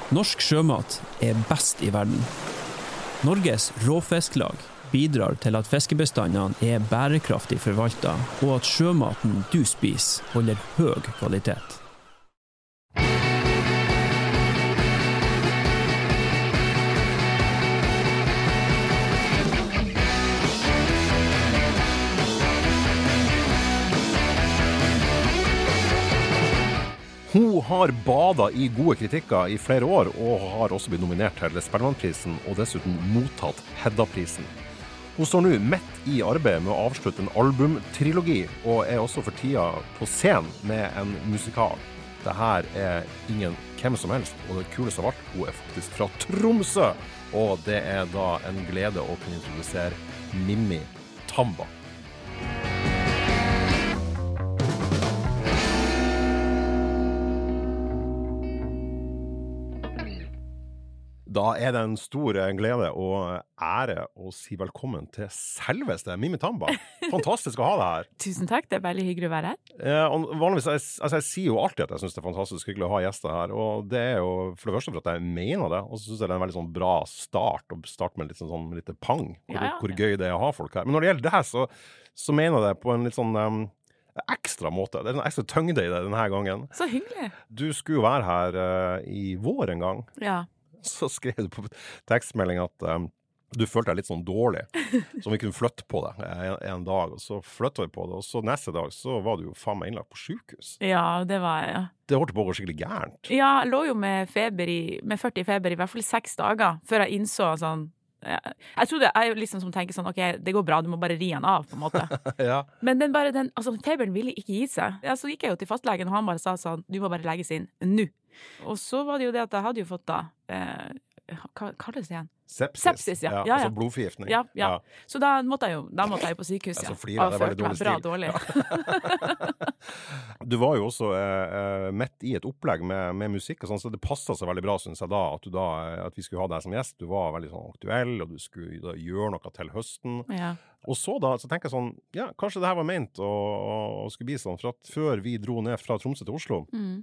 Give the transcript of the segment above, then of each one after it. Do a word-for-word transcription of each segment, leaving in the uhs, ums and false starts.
Norsk sjømat er best i verden. Norges råfisklag bidrar til at fiskebestandene er bærekraftig forvaltet, og at sjømaten du spiser holder høy kvalitet. Hun har badet i gode kritikker i flere år, og har også blitt nominert til Spellemannprisen, og dessuten mottatt Hedda-prisen. Hun står nå midt i arbeidet med å avslutte en albumtrilogi, og er også for tida på scenen med en musikal. Dette er ingen hvem som helst, og det kuleste av alt, hun er faktisk fra Tromsø, og det er da en glede å kunne introdusere Mimmi Tamba. Da er det en stor glede og ære å si velkommen til selveste Mimmi Tamba. Fantastisk å ha deg her. Tusen takk, det er veldig hyggelig å være her. Ja, og vanligvis, jeg, altså jeg sier jo alltid at jeg synes det er fantastisk hyggelig å ha gjester her, og det er jo for det første for at jeg mener det, og så synes jeg det er en veldig sånn bra start, å starte med litt sånn, sånn litt pang, hvor, ja, ja, hvor gøy det er å ha folk her. Men når det gjelder det her, så, så mener jeg det på en litt sånn um, ekstra måte. Det er en ekstra tyngde i det denne gangen. Så hyggelig. Du skulle jo være her uh, i vår en gang. Ja. Så skrev du på tekstmelding at um, du følte deg litt sånn dårlig, så vi kunne flytte på det en, en dag, og så flyttet vi på det, og så neste dag så var du jo faen meg innlagt på sykehus. Ja, det var jeg, ja. Det holdt på å gå skikkelig gærent. Ja, jeg lå jo med feber i, med førti feber i hvert fall seks dager, før jeg innså sånn, ja, jeg trodde, jeg liksom som tenker sånn, ok, det går bra, du må bare ri han av, på en måte. Ja. Men den bare, den, altså feberen ville ikke gi seg. Ja, så gikk jeg jo til fastlegen, og han bare sa sånn, du må bare legges inn nå. Og så var det jo det at jeg hadde jo fått da, eh, hva kalles det igjen? Sepsis. Sepsis, ja. Ja, ja, ja. Altså blodforgiftning. Ja, ja, ja. Så da måtte jeg jo, da måtte jeg jo på sykehus, ja. Så flirer, det er veldig dårlig stil. Dårlig. Ja. Du var jo også eh, midt i et opplegg med, med musikk og sånn, så det passet så veldig bra, synes jeg da, at, du da, at vi skulle ha deg som gjest. Du var veldig sånn aktuell, og du skulle da, gjøre noe til høsten. Ja. Og så da, så tenker jeg sånn, ja, kanskje det her var ment å, å skulle bli sånn, for at før vi dro ned fra Tromsø til Oslo, mm.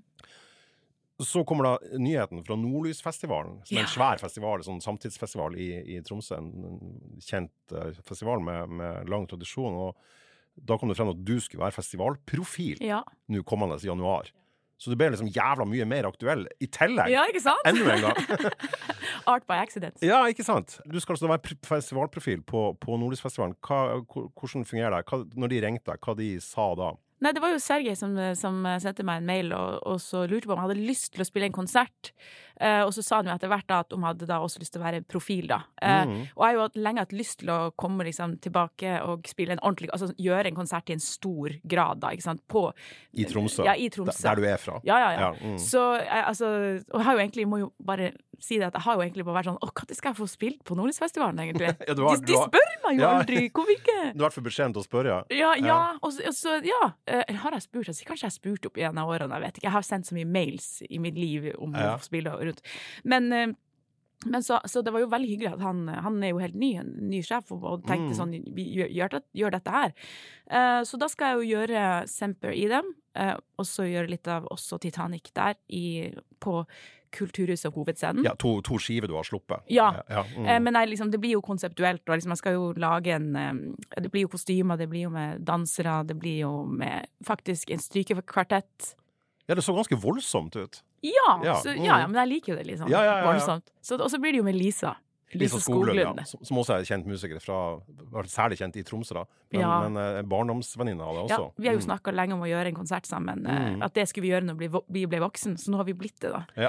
så kommer da nyheten fra Nordlysfestivalen, som er en svær festival, sånn samtidsfestival i, i Tromsø, en kjent uh, festival med, med lang tradisjon, og da kom det frem at du skulle være festivalprofil, ja. Nå kommende i januar. Så du ble liksom jævla mye mer aktuell i tillegg. Ja, ikke sant? Enda en gang. Art by accident. Ja, ikke sant? Du skal altså være festivalprofil på, på Nordlysfestivalen. Hva, hvordan fungerer det? Hva, når de ringte deg, hva de sa da? Nei, det var jo Sergej som, som sendte meg en mail og, og så lurte på om han hadde lyst til å spille en konsert. Uh, og så sa han jo etter hvert da at hun hadde da også lyst til å være profil da. Uh, mm. Og jeg har jo lenge hatt lyst til å komme liksom tilbake og spille en ordentlig, altså gjøre en konsert i en stor grad da, ikke sant? På, I Tromsø? Ja, i Tromsø. Der, der du er fra? Ja, ja, ja. ja mm. Så jeg, altså, og jeg har jo egentlig, må jo bare si det at jeg har jo egentlig bare vært sånn, åh, hva skal jeg få spilt på Nordlysfestivalen egentlig? Ja, har, de, de spør meg jo ja. aldri, hvorfor ikke? Du har vært for beskjeden til å spørre, ja? Ja, ja, ja. Og, og så, ja, eller har jeg spurt, altså, kanskje jeg har spurt opp i en av årene, jeg vet ikke, jeg har sendt så mye mails i mitt liv om ja. Å spille rundt, men Men så, så det var jo veldig hyggelig at han, han er jo helt ny, en ny sjef, og tenkte mm. sånn, vi gjør, gjør, det, gjør dette her. Uh, så da skal jeg jo gjøre Semper i dem, uh, og så gjøre litt av også Titanic der, i, på Kulturhuset hovedscenen. Ja, to, to skiver du har sluppet. Ja, ja. Mm. Uh, men jeg, liksom, det blir jo konseptuelt, og liksom, jeg skal jo lage en, um, det blir jo kostymer, det blir jo med dansere, det blir jo med faktisk en strykekvartett. Ja, det så ganske voldsomt ut. Ja, ja. Så, ja, ja, men jeg liker jo det litt sånn ja, ja, ja, ja. voldsomt. Så, og så blir det jo med Lisa. Lisa, Lisa Skoglund, Skoglund ja. som, som også er kjent musiker fra, var særlig kjent i Tromsø da, men, ja. men uh, barndomsvenninne av det også. Ja, vi har jo snakket lenge om å gjøre en konsert sammen, mm. uh, at det skulle vi gjøre når vi ble, vi ble voksen, så nå har vi blitt det da. Ja.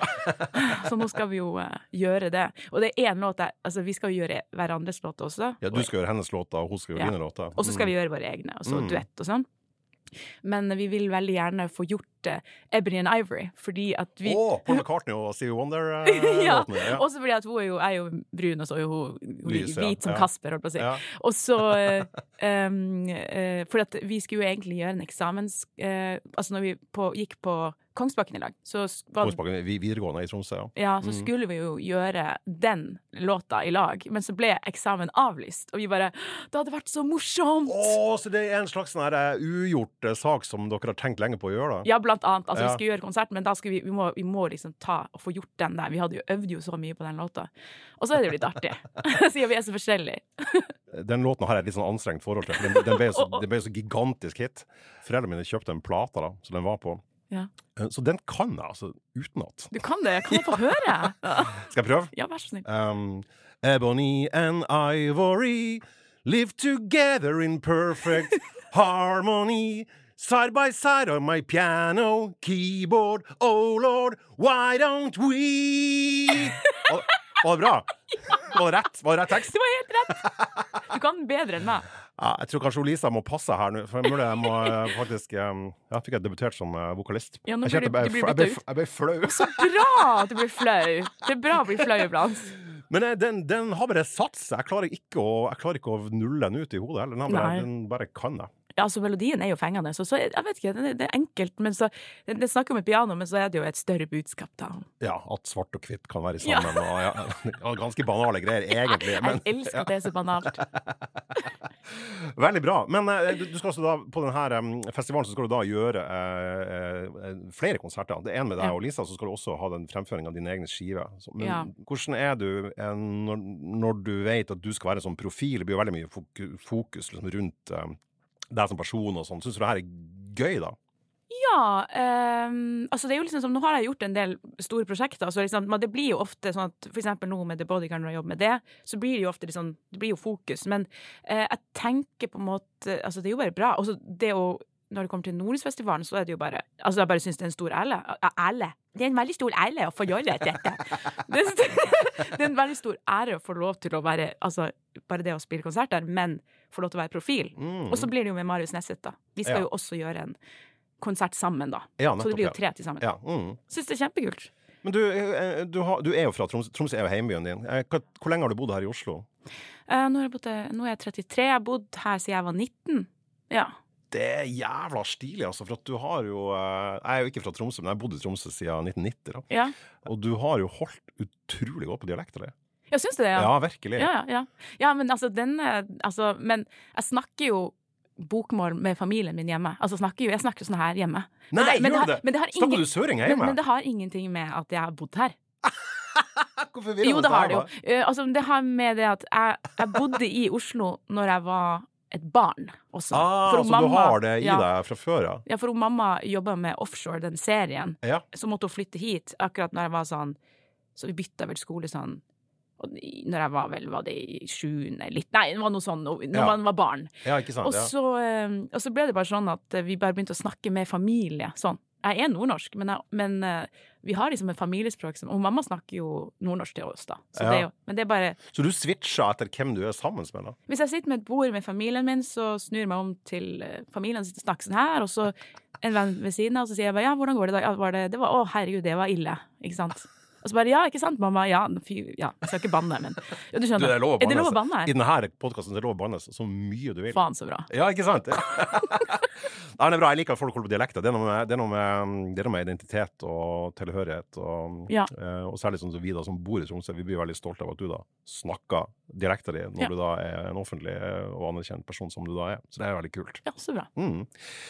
Så nå skal vi jo uh, gjøre det. Og det er en låt der, altså vi skal jo gjøre hverandres låt også. Ja, du skal gjøre hennes låter, og hun skal gjøre ja. Dine låter. Og så skal mm. vi gjøre våre egne, og så mm. duett og sånn. Men vi vil veldig gjerne få gjort uh, Ebony and Ivory, fordi at vi... Åh, oh, Paul McCartney og Stevie Wonder uh, ja, låtene, ja. Også fordi at hun er jo, er jo brun, og så er jo hun Lys, hvit ja. Som ja. Kasper, holdt på å si. Ja. Og så, uh, um, uh, fordi at vi skulle jo egentlig gjøre en eksamens... Uh, altså når vi på, gikk på Kongsbakken i lag, så... Kongsbakken, vi videregående i Tromsø, ja. Ja, så mm. skulle vi jo gjøre den låta i lag, men så ble eksamen avlyst, og vi bare, det hadde vært så morsomt! Åh, så det er en slags sånn her ugjort uh, sak som dere har tenkt lenge på å gjøre da? Ja, blant blant annet. Altså, Ja. vi skulle gjøre konsert, men da skulle vi, vi, må, vi må liksom ta og få gjort den der. Vi hadde jo øvd jo så mye på den låta. Og så er det jo litt artig, siden vi er så forskjellige. Den låten har jeg et litt sånn anstrengt forhold til, for den, den, ble så, den ble så gigantisk hit. Foreldrene mine kjøpte en plata da, så den var på. Ja. Så den kan jeg altså utenat. Du kan det, kan jeg få høre? Skal jeg prøve? Ja, vær så snill. Um, Ebony and ivory live together in perfect harmony. Side by side on my piano keyboard. Oh Lord, why don't we? Var, var det bra? Var det rett? Var det rett tekst? Det var helt rett. Du kan bedre enn meg. Ja, jeg tror kanskje Lisa må passe her nå, for jeg mulig jeg må uh, faktisk um, ja, fikk jeg debutert som uh, vokalist. Ja, nå jeg, blir du- jeg, du blir jeg, byttet ble, jeg ble flau. Så bra at du blir flau. Det er bra å bli flau iblant. Men uh, den, den har bare satt seg. Jeg klarer ikke å, jeg klarer ikke å nulle den ut i hodet heller. Den, har bare, Nei. den bare kan jeg. Ja, altså melodien er jo fengende, så, så jeg vet ikke, det, det er enkelt, men så, det, det snakker om et piano, men så er det jo et større budskap da. Ja, at svart og hvitt kan være Ja. sammen. Og, ja, og ganske banale greier, egentlig. Men, Jeg elsker at det er så banalt. veldig bra. Men uh, du, du skal altså da, på denne um, festivalen så skal du da gjøre uh, uh, flere konserter. Det er en med deg Ja. og Lisa, så skal du også ha den fremføringen av dine egne skiver. Så, men Ja. hvordan er du uh, når, når du vet at du skal være en sånn profil? Det blir jo veldig mye fokus, fokus liksom, rundt um, deg som person og sånn. Synes du det her er gøy da? Ja, ehm, altså det er jo liksom som, nå har jeg gjort en del store prosjekter, så liksom, men det blir jo ofte sånn at, for eksempel nå med The Bodyguard, når jeg jobber med det, så blir det jo ofte liksom, det blir jo fokus, men eh, jeg tenker på en måte, altså det er jo bare bra, og så det å, når det kommer til Nordlysfestivalen, så er det jo bare, altså jeg bare synes det er en stor ære, ære, det er en veldig stor ære å få gjøre dette. Det er, det er en veldig stor ære å få lov til å være, altså bare det å spille konserter, men få lov til å være profil. Mm. Og så blir det jo med Marius Nesset da. Vi skal Ja. jo også gjøre en konsert sammen da. Ja, Så det nettopp, blir jo ja. tre til sammen. Ja, mm. Synes det er kjempekult. Men du, eh, du, har, du er jo fra Tromsø. Tromsø er jo hjembyen din. Eh, Hvor, hvor lenge har du bodd her i Oslo? Eh, nå, har jeg bodd, nå er jeg trettitre, jeg har bodd her siden jeg var nitten. Ja. Det er jævla stilig, altså, for at du har jo eh, Jeg er jo ikke fra Tromsø, men jeg har bodd i Tromsø siden nitten nitti, da. Ja. Og du har jo holdt utrolig godt på dialekter, det. Jeg synes det, ja. Ja, virkelig. Ja, ja, ja. Ja, men altså, den, altså, men jeg snakker jo bokmål med familien min hjemme. Altså, snakker jo, jeg snakker sånn her hjemme. Men Nei, det- men det gjør har- du det? men det har Snakker ingen- du søring Men, hjemme? men det har ingenting med at jeg har bodd her. Hvorfor vil Jo, du det har det jo. var? Eh, altså, det har med det at jeg, jeg bodde i Oslo når jeg var et barn også. Ah, For så hun du mamma- har det i ja. deg fra før, ja? Ja, for hun mamma jobbet med offshore, den serien. Ja. Så måtte hun flytte hit akkurat når jeg var sånn, så vi bytta vel skole sånn, og i- når jeg var vel, var det i sjuende, litt, nei, det var noe sånn, når Ja. man var barn. Ja, ikke sant? Og Ja. så, eh, og så ble det bare sånn at eh, vi bare begynte å snakke med familie, sånn. Jeg er nordnorsk, men, jeg, men eh, vi har liksom et familiespråk, som, og mamma snakker jo nordnorsk til oss da. Så Ja. det er jo, men det er bare, Så du switcha etter hvem du er sammen med, da? hvis jeg sitter med et bord med familien min, så snur jeg meg om til eh, familien og snakker sånn her, og så en venn ved siden av, og så sier jeg bare, ja, hvordan går det da? Ja, var det, det var, å herregud, det var ille, ikke sant? Og så bare, ja, ikke sant, mamma? Ja, fy, ja, jeg skal ikke banne, men ja, du skjønner. Du, det er lov å Er det lov å banne, banne I her? denne podcasten er det lov å banne så mye du vil. Faen så bra. Ja, ikke sant? Nei, det er bra. Jeg liker at folk holder på dialekter. Det er noe med, det er noe med, det er noe med identitet og tilhørighet. Og, Ja. eh, og særlig sånn som vi da, som bor i Tromsø, vi blir veldig stolte av at du da snakker dialekter din når Ja. du da er en offentlig og anerkjent person som du da er. Så det er veldig kult. Ja, så bra. Mm.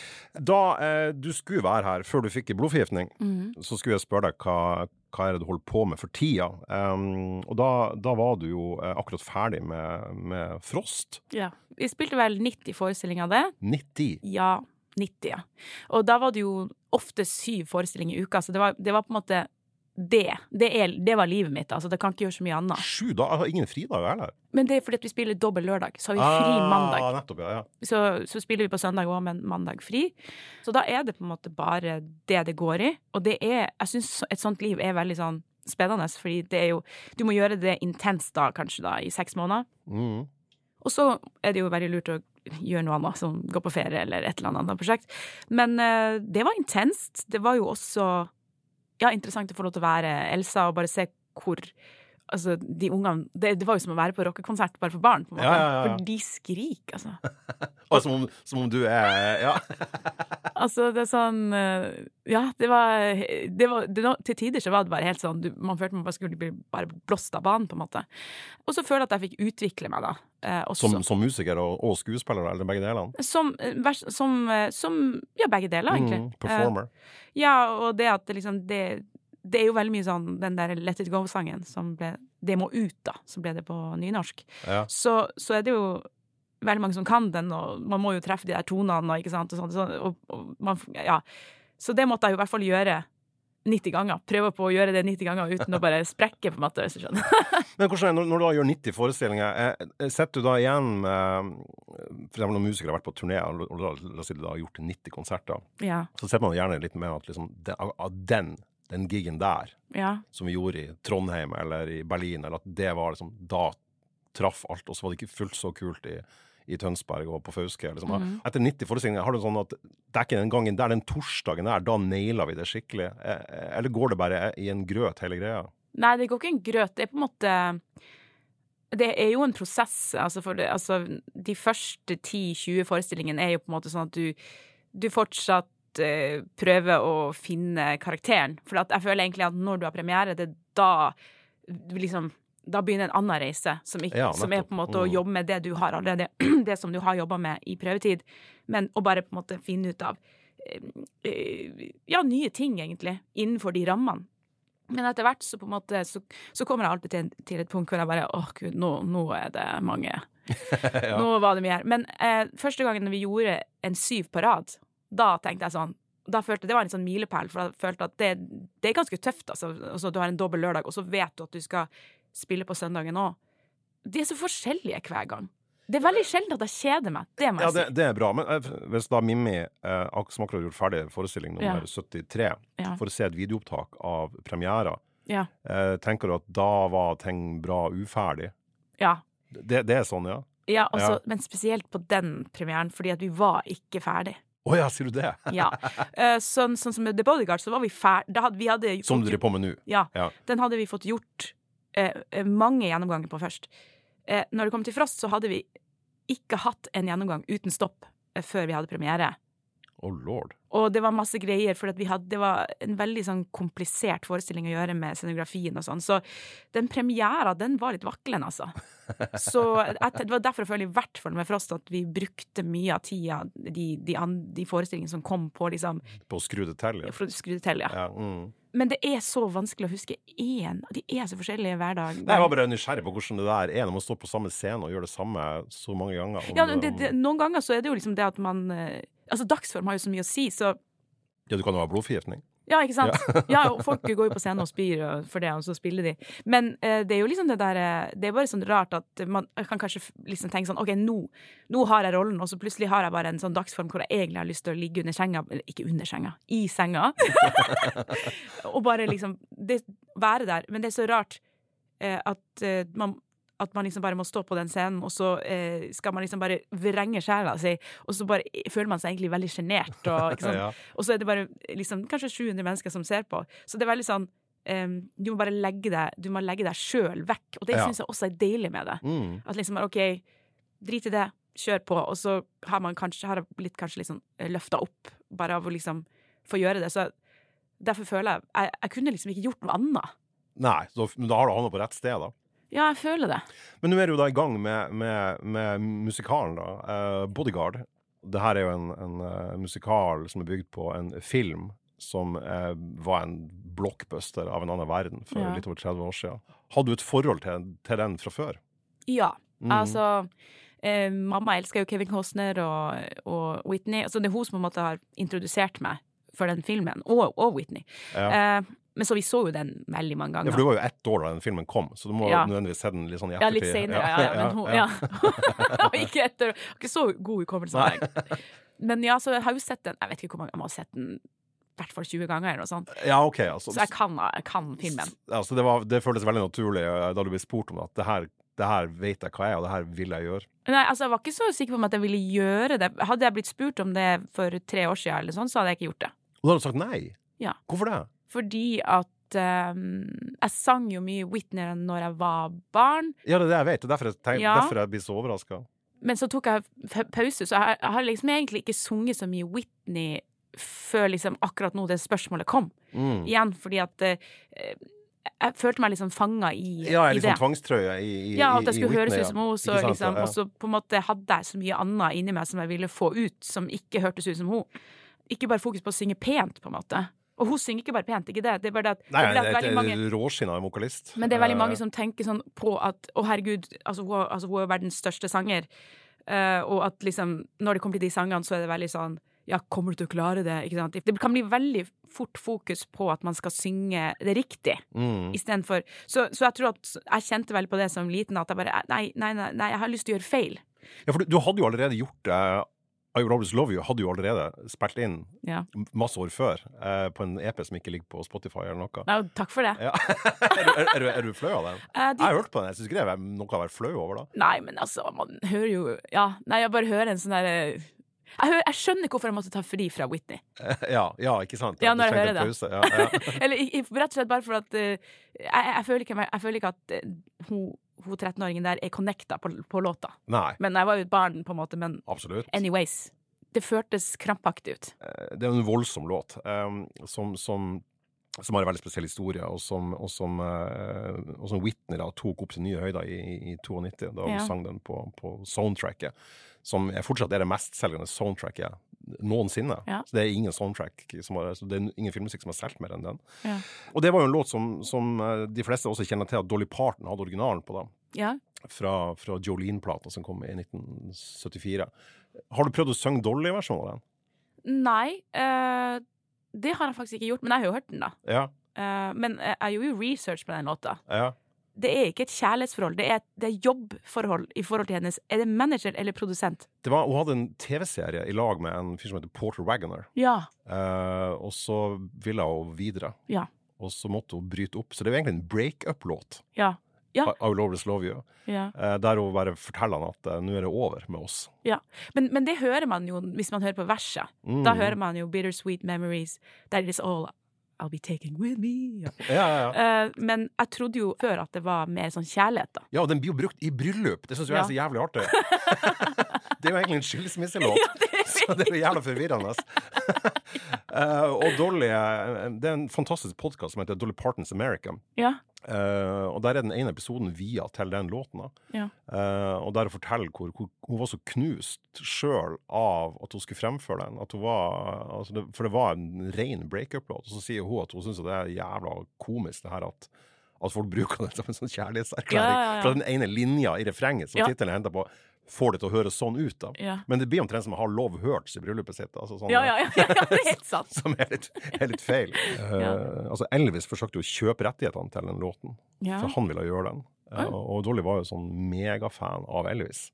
Da eh, du skulle være her før du fikk blodforgiftning, Mhm. så skulle jeg spørre deg hva, hva er det du holder på med for tida. Um, og da, da var du jo eh, akkurat ferdig med, med Frost. Ja. Vi spilte vel nitti forestillinger av det. nitti. Ja, nitti, ja. Og da var det jo ofte syv forestillinger i uka, så det var, det var på en måte det. Det, er, det var livet mitt, altså det kan ikke gjøre så mye annet. Sju dager, ingen fridager heller. Men det er fordi at vi spiller dobbelt lørdag, så har vi fri mandag. Ah, nettopp, ja, ja. Så, så spiller vi på søndag også, men mandag fri. Så da er det på en måte bare det det går i. Og det er, jeg synes et sånt liv er veldig sånn spennende, fordi det er jo, du må gjøre det intenst da, kanskje da, i seks måneder. Mm. Og så er det jo veldig lurt å gjøre noe annet, som gå på ferie eller et eller annet prosjekt. Men eh, det var intenst. Det var jo også, ja, interessant å få lov til å være Elsa og bare se hvor, altså, de ungene, det, det var jo som å være på rockekonsert bare for barn, på en måte. Ja, ja, ja. For de skriker, altså. Og som om, som om du er, ja. Altså, det er sånn, ja, det var, det var det, til tider så var det bare helt sånn, du, man følte man bare skulle bli bare blåst av banen, på en måte. Og så føler jeg at jeg fikk utvikle meg, da. Eh, også. Som, som musiker og, og skuespiller, eller begge delene? Som, som, som ja, begge deler, egentlig. Mm, performer. Eh, ja, og det at det liksom, det, det er jo veldig mye sånn, den der Let It Go-sangen, som ble, det må ut, da, som ble det på nynorsk. Ja. Så, så er det jo veldig mange som kan den, og man må jo treffe de der tonene, ikke sant, og sånt, og, og man, ja. Så det måtte jeg jo i hvert fall gjøre nitti ganger. Prøve på å gjøre det nitti ganger uten å bare sprekke, på en måte, hvis du skjønner. Men hvordan, når, når du da gjør nitti forestillinger, eh, setter du da igjen med, for eksempel når musikere har vært på turné, og, og la, la oss si du da har gjort nitti konserter, Ja. så setter man gjerne litt mer at liksom, den, av den, den giggen der, Ja. som vi gjorde i Trondheim eller i Berlin, eller at det var liksom, da traff alt, og så var det ikke fullt så kult i i Tønsberg og på Fauske. Liksom. Mm. Etter nitti forestillinger har du sånn at det er ikke den gangen der, den torsdagen der, da nailer vi det skikkelig. Eller går det bare i en grøt hele greia? Nei, det går ikke en grøt. Det er på en måte, det er jo en prosess. Altså, for det, altså de første ti tjue forestillingene er jo på en måte sånn at du, du fortsatt uh, prøver å finne karakteren. For at jeg føler egentlig at når du har premiere, det er da liksom da begynner en annen reise, som, ikke, ja, som er på en måte å jobbe med det du har allerede, det som du har jobbet med i prøvetid, men å bare på en måte finne ut av ja, nye ting egentlig, innenfor de rammene. Men etter hvert så på en måte, så, så kommer jeg alltid til, til et punkt hvor jeg bare, åh gud, nå, nå er det mange. ja. Nå var det mye her. Men eh, første gangen vi gjorde en syv på rad, da tenkte jeg sånn, da følte, det var en sånn milepæl, for jeg følte at det, det er ganske tøft, altså. Altså, du har en dobbelt lørdag, og så vet du at du skal spille på søndagen også. De er så forskjellige hver gang. Det er veldig sjelden at jeg kjeder meg, det må jeg ja, det, si. det er bra, men eh, hvis da Mimmi, eh, som akkurat har gjort ferdig forestilling nummer Ja. syttitre, Ja. for å se et videoopptak av premiera, Ja, eh, tenker du at da var ting bra uferdig? ja. Det, det er sånn, ja? Ja, altså, Ja. men spesielt på den premieren, fordi at vi var ikke ferdig. Åja, sier du det? Ja. Eh, sånn, sånn som med The Bodyguard, så var vi ferdig. Da hadde, vi hadde Som fått du driver på med nå? Ja, Ja. den hadde vi fått gjort eh, mange gjennomganger på først. Eh, når det kom til Frost, så hadde vi ikke hatt en gjennomgang uten stopp eh, før vi hadde premiere. Oh lord. Og det var masse greier, for at vi hadde, det var en veldig sånn komplisert forestilling å gjøre med scenografien og sånn. Så den premiera, den var litt vaklende, altså. Så et, det var derfor jeg føler i hvert fall med Frost at vi brukte mye av tida, de, de, de forestillingene som kom på liksom På å skru det til, ja. for å skru det til, ja. ja mm. Men det er så vanskelig å huske én. De er så forskjellige hver dag. Nei, jeg var bare nysgjerrig på hvordan det der er når man står på samme scene og gjør det samme så mange ganger. Om Ja, det- det, det, noen ganger så er det jo liksom det at man eh, altså dagsform har jo så mye å si, så Ja, du kan jo ha blodforgiftning. ja, ikke sant? Ja, og folk går jo på scenen og spyr og- for det, og så spiller de. Men eh, det er jo liksom det der eh, det er bare sånn rart at man kan kanskje f- liksom tenke sånn, ok, nå, nå har jeg rollen, og så plutselig har jeg bare en sånn dagsform hvor jeg egentlig har lyst til å ligge under senga, eller ikke under senga, i senga, og bare liksom det, være der. Men det er så rart eh, at eh, man at man liksom bare må stå på den scenen, og så eh, skal man liksom bare vrenge sjela si, og så bare føler man seg egentlig veldig genert, og, ikke sant? Ja. Og så er det bare liksom, kanskje sju hundre mennesker som ser på. Så det er veldig sånn, um, du må bare legge deg, du må legge deg selv vekk, og det Ja. synes jeg også er deilig med det. Mm. At liksom, ok, drit i det, kjør på, og så har man kanskje, har jeg blitt kanskje litt sånn eh, løftet opp, bare av å liksom få gjøre det. Så derfor føler jeg, jeg, jeg kunne liksom ikke gjort noe annet. Nei, så, men da har du havnet på rett sted, da. Ja, jeg føler det. Men nå er du da i gang med, med, med musikalen, da. Eh, Bodyguard. Det her er jo en, en uh, musikal som er bygd på en film som eh, var en blockbuster av en annen verden for Ja. litt over tretti år siden. Hadde du et forhold til, til den fra før? Ja, Mm. altså eh, mamma elsker jo Kevin Costner og, og Whitney, så det er hun som på en måte har introdusert meg for den filmen, og, og Whitney. Ja. Eh, men så vi så jo den veldig mange Ja, ganger. for du var jo ett år da den filmen kom, så du må Ja. nødvendigvis se den litt sånn i Ja, litt ettertid. senere, ja, ja, men hun, ja. Og ikke etter, ikke så god hukommelse av deg. Men ja, så jeg har jo sett den, jeg vet ikke hvor mange, jeg må ha sett den i hvert fall tjue ganger eller noe sånt. Ja, ok. Altså, Så jeg kan, jeg kan filmen. altså, det, var, det føltes veldig naturlig eh, da du ble spurt om det, at det her, det her vet jeg hva jeg er, og det her vil jeg gjøre. Nei, altså jeg var ikke så sikker på om at jeg ville gjøre det. Hadde jeg blitt spurt om det for tre år siden eller sånn, så hadde jeg ikke gjort det. Og da hadde du sagt nei. Ja. Hvorfor det? Fordi at at um, jeg sang jo mye Whitney når jeg var barn. Ja, det er det jeg vet, og derfor jeg, tenk, Ja. derfor jeg blir så overrasket. Men så tok jeg f- pause, så jeg, jeg har liksom egentlig ikke sunget så mye Whitney før liksom akkurat nå det spørsmålet kom. Mm. Igjen, fordi at uh, jeg følte meg liksom fanget i, Ja, i litt det. sånn tvangstrøye i, i, Ja, at i jeg skulle Whitney, høres ja. ut som hun, så Ikke sant, liksom, ja. og så på en måte hadde jeg så mye annet inni meg som jeg ville få ut, som ikke hørtes ut som hun. Ikke bare fokus på å synge pent, på en måte. Og hun synger ikke bare pent, ikke det. Det er bare det at, Nei, det er bare at det veldig er mange, et råskinn av en vokalist. men det er veldig mange Eh, som tenker sånn på at, å herregud, altså hun, altså hun er verdens største sanger, eh, og at liksom, når det kommer til de sangene, så er det veldig sånn, ja, kommer du til å klare det, ikke sant? Det kan bli veldig fort fokus på at man skal synge det riktig, mm. i stedet for, så, så jeg tror at jeg kjente veldig på det som liten, at jeg bare, nei, nei, nei, nei jeg har lyst til å gjøre feil. Ja, for du, du hadde jo allerede gjort uh, I Will Always Love You hadde jo allerede spilt inn Ja. masse år før uh, på en E P som ikke ligger på Spotify eller noe. Nei, takk for det. Ja. er, du, er, er, du, er du flau av den? Eh, de, Jeg har hørt på den, jeg synes ikke det er noe å være flau over da. nei, men altså, man hører jo, ja, nei, jeg bare hører en sånn der, eh, jeg, hører, jeg skjønner ikke hvorfor jeg måtte ta fri fra Whitney. ja, ja, ikke sant? Ja, du når jeg trengte hører en det. pause, Ja, ja. Eller i- i- rett og slett bare for at eh, jeg, jeg, føler ikke, jeg føler ikke at eh, hun, hun tretten-åringen der er connecta på, på låta. Nei, Men jeg var jo et barn på en måte, men absolutt. anyways, det føltes krampaktig ut. Eh, Det er en voldsom låt, um, som, som, som har en veldig spesiell historie, og som, og som, uh, og som Whitney da, tok opp til nye høyder i, i, i nitten to, da hun Ja. sang den på, på soundtracket, som er fortsatt er det mestselgende soundtracket noensinne. Ja. Så det er ingen soundtrack, som har, så det er ingen filmmusikk som har solgt mer enn den. Ja. Og det var jo en låt som, som eh, de fleste også kjenner til at Dolly Parton hadde originalen på da, Ja. fra, fra Jolene-plata som kom i nitten syttifire. Har du prøvd å synge Dolly-versjonen av den? Nei, eh, det har jeg faktisk ikke gjort, men jeg har jo hørt den da. Ja, Eh, men jeg, jeg gjorde jo research på den låta. ja. Det er ikke et kjærlighetsforhold, det er, det er jobbforhold i forhold til hennes. Er det manager eller produsent? Det var, hun hadde en T V-serie i lag med en fyr som heter Porter Wagoner. Ja, Eh, og så ville hun videre. ja, Og så måtte hun bryte opp. Så det er jo egentlig en break-up-låt. ja, Ja. I Will Always Love You. ja. Eh, der hun bare forteller han at eh, nå er det over med oss. ja. Men, men det hører man jo hvis man hører på verset. Mm. Da hører man jo bittersweet memories, that is all I'll be taking with me. Ja. Ja, ja, ja. Eh, men jeg trodde jo før at det var mer sånn kjærlighet da. Ja, og den blir jo brukt i bryllup. Det synes jeg Ja. er så jævlig artig. Det er jo egentlig en skilsmisselåt. Ja, det er Så det er jo jævla forvirrende. Eh, og Dolly, eh, det er en fantastisk podcast som heter Dolly Parton's America. Ja, Eh, og der er den ene episoden via til den låten da. ja, Eh, og der hun forteller hvor, hvor hun var så knust selv av at hun skulle fremføre den. At hun var, altså det, for det var en ren break-up-låt. Og så sier hun at hun synes at det er jævla komisk det her at, at folk bruker det som en sånn kjærlighetserklæring. Ja, ja, ja. Fra den ene linja i refrenget som Ja. titelen henter på, får det til å høre sånn ut da. ja. Men det blir omtrent som å ha lov hørt i bryllupet sitt. Altså sånn, Ja, ja, ja, ja, det er helt sant. som er litt, er litt feil. Eh, altså Elvis forsøkte jo å kjøpe rettighetene til den låten. Ja. For han ville gjøre den. Eh, Ja. og Dolly var jo sånn megafan av Elvis.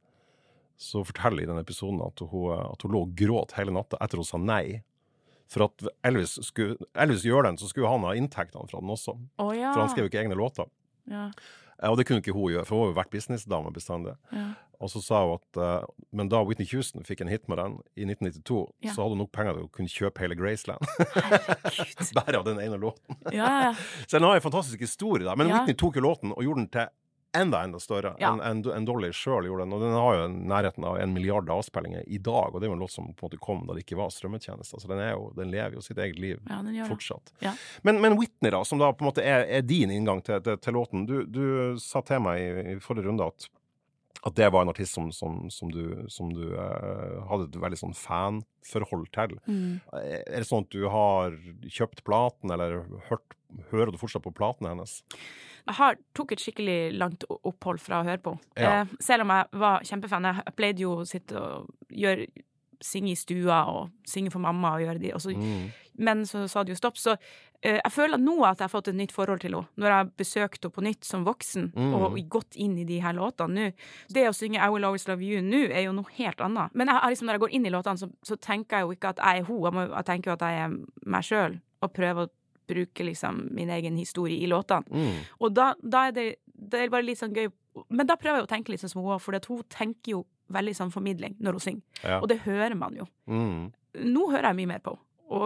Så forteller i den episoden at hun, at hun lå og gråt hele natta etter hun sa nei. For at Elvis skulle Elvis gjøre den, så skulle han ha inntektene fra den også. Å ja. For han skrev jo ikke egne låter. Ja, Eh, og det kunne ikke hun gjøre, for hun har jo vært businessdame bestandig. ja. Og så sa hun at eh, men da Whitney Houston fikk en hit med den i nitten nittito, Ja. så hadde hun nok penger til å kunne kjøpe hele Graceland. Herregud. Bare av den ene låten. Ja, ja, Så den har en fantastisk historie da. Men Ja. Whitney tok jo låten og gjorde den til enda, enda større Ja. enn en, en Dolly selv gjorde den. Og den har jo en nærheten av en milliard avspillinger i dag, og det er jo en låt som på en måte kom da det ikke var strømmetjenester. Så den, er jo, den lever jo sitt eget liv ja, den gjør det. fortsatt. Ja. Men, men Whitney da, som da på en måte er, er din inngang til, til, til låten. Du, du sa til meg i, i forrige runde at at det var en artist som, som, som du, som du eh, hadde et veldig sånn fanforhold til. Mm. Er det sånn at du har kjøpt platen, eller hørt, hører du fortsatt på platen hennes? Jeg har, tok et skikkelig langt o- opphold fra å høre på. Ja. Eh, selv om jeg var kjempefan. Jeg pleide jo å sitte og gjøre, synge i stua og synge for mamma og gjøre de. Og så, Mm. Men så sa det jo stopp. Så eh, jeg føler nå at jeg har fått et nytt forhold til henne. Når jeg har besøkt henne på nytt som voksen Mm. og gått inn i de her låtene nå. Det å synge I Will Always Love You nå er jo noe helt annet. Men jeg, jeg liksom, når jeg går inn i låtene, så, så tenker jeg jo ikke at jeg er hun. Jeg, må, jeg tenker jo at jeg er meg selv og prøver å bruke liksom min egen historie i låtene. Mm. Og da, da er det, det er bare litt sånn gøy. Men da prøver jeg å tenke litt sånn som hun, for hun tenker jo veldig sånn formidling når hun synger. Ja. Og det hører man jo. Mm. Nå hører jeg mye mer på. Og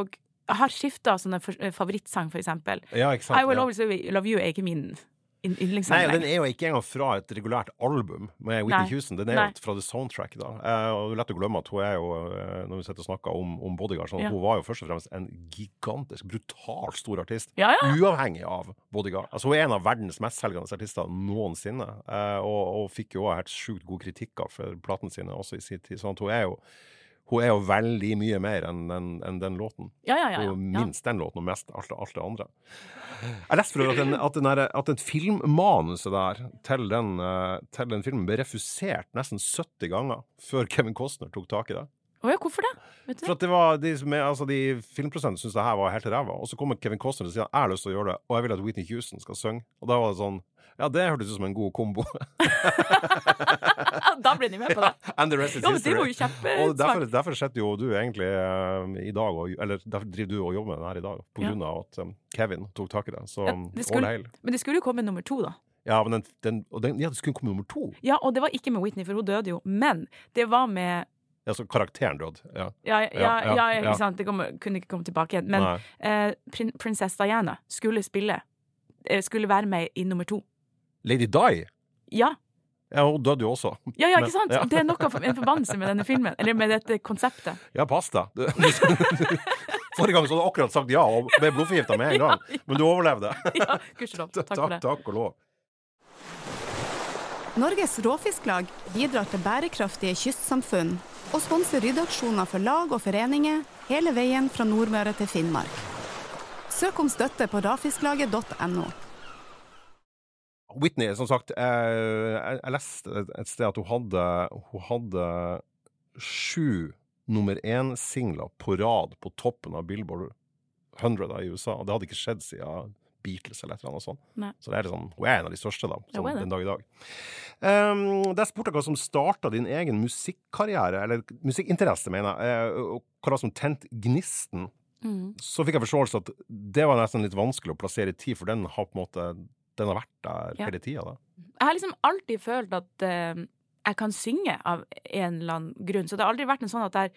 jeg har skiftet sånne for, favorittsang, for eksempel. Ja, ikke sant? I Will ja. Always Love You er ikke min yndlingssang. Nei, den er jo ikke engang fra et regulært album med Whitney Nei. Houston. Den er Nei. jo fra The Soundtrack da. Eh, og det er lett å glemme at hun er jo, eh, når vi sitter og snakker om, om Bodyguard, sånn, Ja. hun var jo først og fremst en gigantisk, brutal stor artist. Ja, ja. Uavhengig av Bodyguard. Altså, hun er en av verdens mest selgende artister noensinne. Eh, og, og fikk jo også helt sjukt gode kritikker for platene sine også i sin tid. Sånn at hun er jo Hun er jo veldig mye mer enn en, en den låten. Ja, ja, ja. ja. Og minst den låten, og mest alt, alt det andre. Jeg leste for øvrig at, den, at, den der, at den filmmanuset der til den, uh, til den filmen ble refusert nesten sytti ganger før Kevin Costner tok tak i det. Åja, hvorfor det? Vet du? For at det var de, som er, altså de filmprosentene syntes det her var helt ræva. Og så kommer Kevin Costner og sier jeg har lyst til å gjøre det, og jeg vil at Whitney Houston skal synge. Og da var det sånn, ja, det hørtes ut som en god kombo. Da ble de med på det. And the rest is Ja, men det history. var jo kjempesmart. Og derfor, derfor setter jo du egentlig uh, i dag, og, eller derfor driver du og jobber med den her i dag, på Ja. grunn av at um, Kevin tok tak i det. Så Ja, um, det all skulle, hail. men det skulle jo komme nummer to, da. Ja, men den, den, og den, ja, det skulle komme nummer to. Ja, og det var ikke med Whitney, for hun døde jo. Men det var med Ja, så karakteren død. Ja. Ja, ja, Ja, ja, ja, ikke ja. sant? Det kom, kunne ikke komme tilbake igjen. Men Nei. eh, prin prinsesse Diana skulle spille eh, Skulle være med i nummer to. Lady Di? Ja. Ja, hun døde jo også. Ja, ja, Men- ikke sant? ja. Det er noe for, en forbannelse med denne filmen. Eller med dette konseptet. Ja, pass deg. Du- Forrige gang så hadde du akkurat sagt ja, og ble blodforgiftet med en gang. Men du overlevde. Ja, gudskjelov. Takk for det. Takk og lov. Norges Råfisklag bidrar til bærekraftige kystsamfunn og sponser ryddeaksjoner for lag og foreninger hele veien fra Nordmøre til Finnmark. Søk om støtte på rafisklaget punktum no. Whitney, som sagt, jeg, jeg, jeg leste et sted at hun hadde, hun hadde sju nummer én-singler på rad på toppen av Billboard hundre i U S A. Og det hadde ikke skjedd siden Beatles eller et eller annet sånt. Nei. Så det er liksom, hun er en av de største da, Ja, som, hun er det. den dag i dag. Um, det er spurt hva som startet din egen musikkarriere, eller musikkinteresse, mener jeg, eh, og hva som tent gnisten. Mm. Så fikk jeg forståelse at det var nesten litt vanskelig å plassere i tid, for den har på en måte, den har vært der Ja. hele tiden da. Jeg har liksom alltid følt at eh, jeg kan synge av en eller annen grunn. Så det har aldri vært en sånn at jeg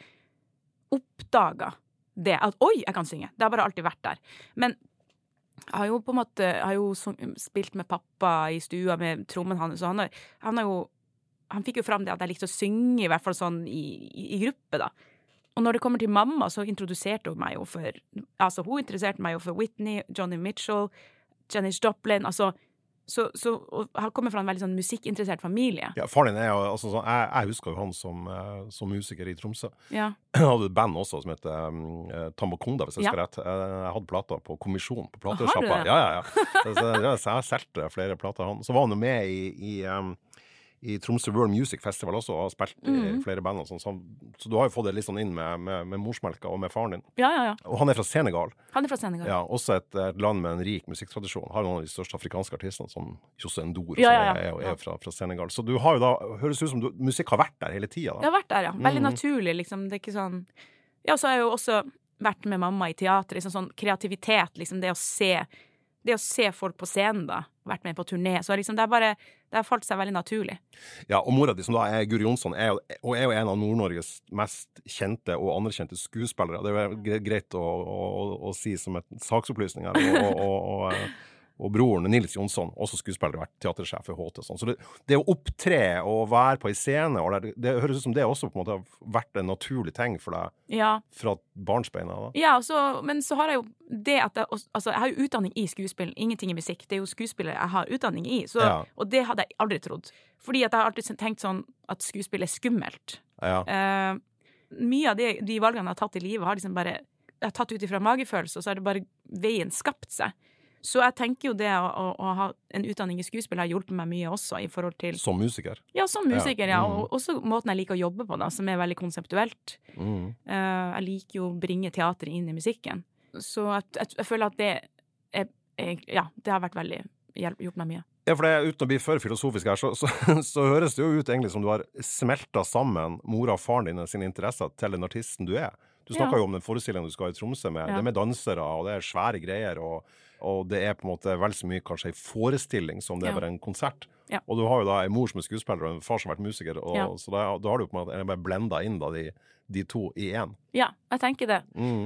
oppdaget det. At oi, jeg kan synge. Det har bare alltid vært der. Men jeg har jo på en måte jeg har jo sung- spilt med pappa i stua med trommen hans, så han har, han har jo han fikk jo fram det at jeg likte å synge, i hvert fall sånn i, i, i gruppe, da. Og når det kommer til mamma, så introduserte hun meg jo for altså hun interesserte meg jo for Whitney, Johnny Mitchell, Janis Joplin, altså så, så og han kommer fra en veldig sånn musikkinteressert familie. Ja, faren din er jo, altså, sånn, jeg, jeg husker jo han som, eh, som musiker i Tromsø. Ja. Han hadde et band også som heter um, Tambaconda, hvis jeg Ja. skal rett. Eh, Jeg hadde plater på kommisjon på Har du platesjappa. det? Ja, ja, ja. Så, så, ja, så jeg har solgt flere plater av han. Så var han jo med i, i, um, i Tromsø World Music Festival også, og har spilt i Mhm. flere band og sånn. Så, så du har jo fått det litt sånn inn med, med, med morsmelka og med faren din. ja, ja, ja. Og han er fra Senegal. Han er fra Senegal. Ja, også et, et land med en rik musikktradisjon. Har noen av de største afrikanske artistene, som Jose Ndour, Ja, ja, som ja. er, er, Ja. er fra, fra Senegal. Så du har jo da, høres ut som du, musikk har vært der hele tiden Jeg da. har vært der, ja. Veldig Mhm. naturlig, liksom. Det er ikke sånn Ja, så har jeg jo også vært med mamma i teater. Liksom sånn kreativitet, liksom. Det å se Det å se folk på scenen, da. Vært med på turné. Så liksom, det er bare Det har falt seg veldig naturlig. Ja, og mora di, som da er Guri Jonsson, er jo, og er jo en av Nord-Norges mest kjente og anerkjente skuespillere. Det er jo gre- greit å, å, å, å si som et saksopplysning her. Og, og, og, eh, og broren Nils Jonsson, også skuespiller, vært teatersjef for H T. Sånn. Så det, det å opptre og være på en scene, og det, det høres ut som det også på en måte har vært en naturlig ting for deg Ja. fra barnsbeina. Da. Ja, og så, men så har jeg jo det at jeg, også- altså, jeg har jo utdanning i skuespill, ingenting i musikk. Det er jo skuespiller jeg har utdanning i, så, Ja. og det hadde jeg aldri trodd. Fordi at jeg har alltid tenkt sånn at skuespill er skummelt. Ja. Eh, mye av de, de valgene jeg har tatt i livet, har liksom bare jeg har tatt ut ifra magefølelse, og så har det bare veien skapt seg. Så jeg tenker jo det å, å, å ha en utdanning i skuespill har hjulpet meg mye også i forhold til Som musiker. Ja, som musiker, ja. Ja, mm. Og også måten jeg liker å jobbe på, da, som er veldig konseptuelt. Mm. Eh, jeg liker jo å bringe teateret inn i musikken. Så jeg, jeg, jeg føler at det er, er Ja, det har vært veldig hjelp, gjort meg mye. Ja, for det, uten å bli for filosofisk her, så, så, så høres det jo ut egentlig som du har smelta sammen mora og faren din sine interesser til den artisten du er. Du snakker Ja. jo om den forestillingen du skal i Tromsø med. Ja. Det er med dansere, og det er svære greier, og, og det er på en måte vel så mye kanskje en forestilling som det er Ja. bare en konsert. Ja. Og du har jo da en mor som er skuespiller, og en far som har vært musiker, og, Ja. så da, da har du på en måte bare blenda inn da, de, de to i én. Ja, jeg tenker det. Mm.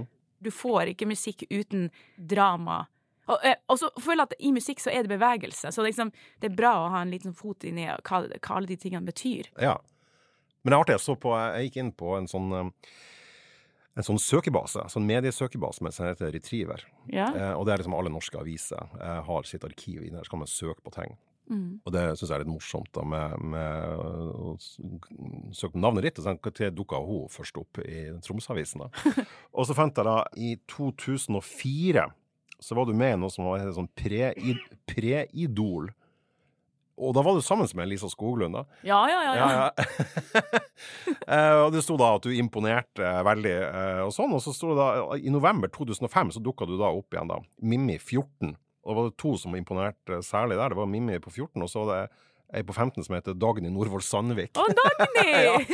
Du får ikke musikk uten drama. Og, og så føler jeg at i musikk så er det bevegelse, så liksom, det er bra å ha en liten fot inn i hva, hva alle de tingene betyr. Ja, men det er artig, jeg så på, jeg gikk inn på en sånn en sånn søkebase, sånn mediesøkebase som heter Retriever. Ja. Eh, og det er liksom alle norske aviser eh, har sitt arkiv i der, så kan man søke på ting. Mm. Og det synes jeg er litt morsomt da, med, med å søke på navnet ditt, og så dukket hun først opp i Tromsø-avisen da. Og så fant jeg da, i to tusen og fire, så var du med i noe som var sånn pre-idol. Og da var du sammen med Lisa Skoglund da. Ja, ja, ja. ja. ja, ja. eh, og det stod da at du imponerte eh, veldig eh, og sånn, og så stod det da, i november to tusen og fem så dukket du da opp igjen da, Mimmi fjorten. Og det var det to som imponerte særlig der, det var Mimmi på fjorten, og så var det ei på femten som heter Dagny Norvoll Sandvik. Å, Dagny!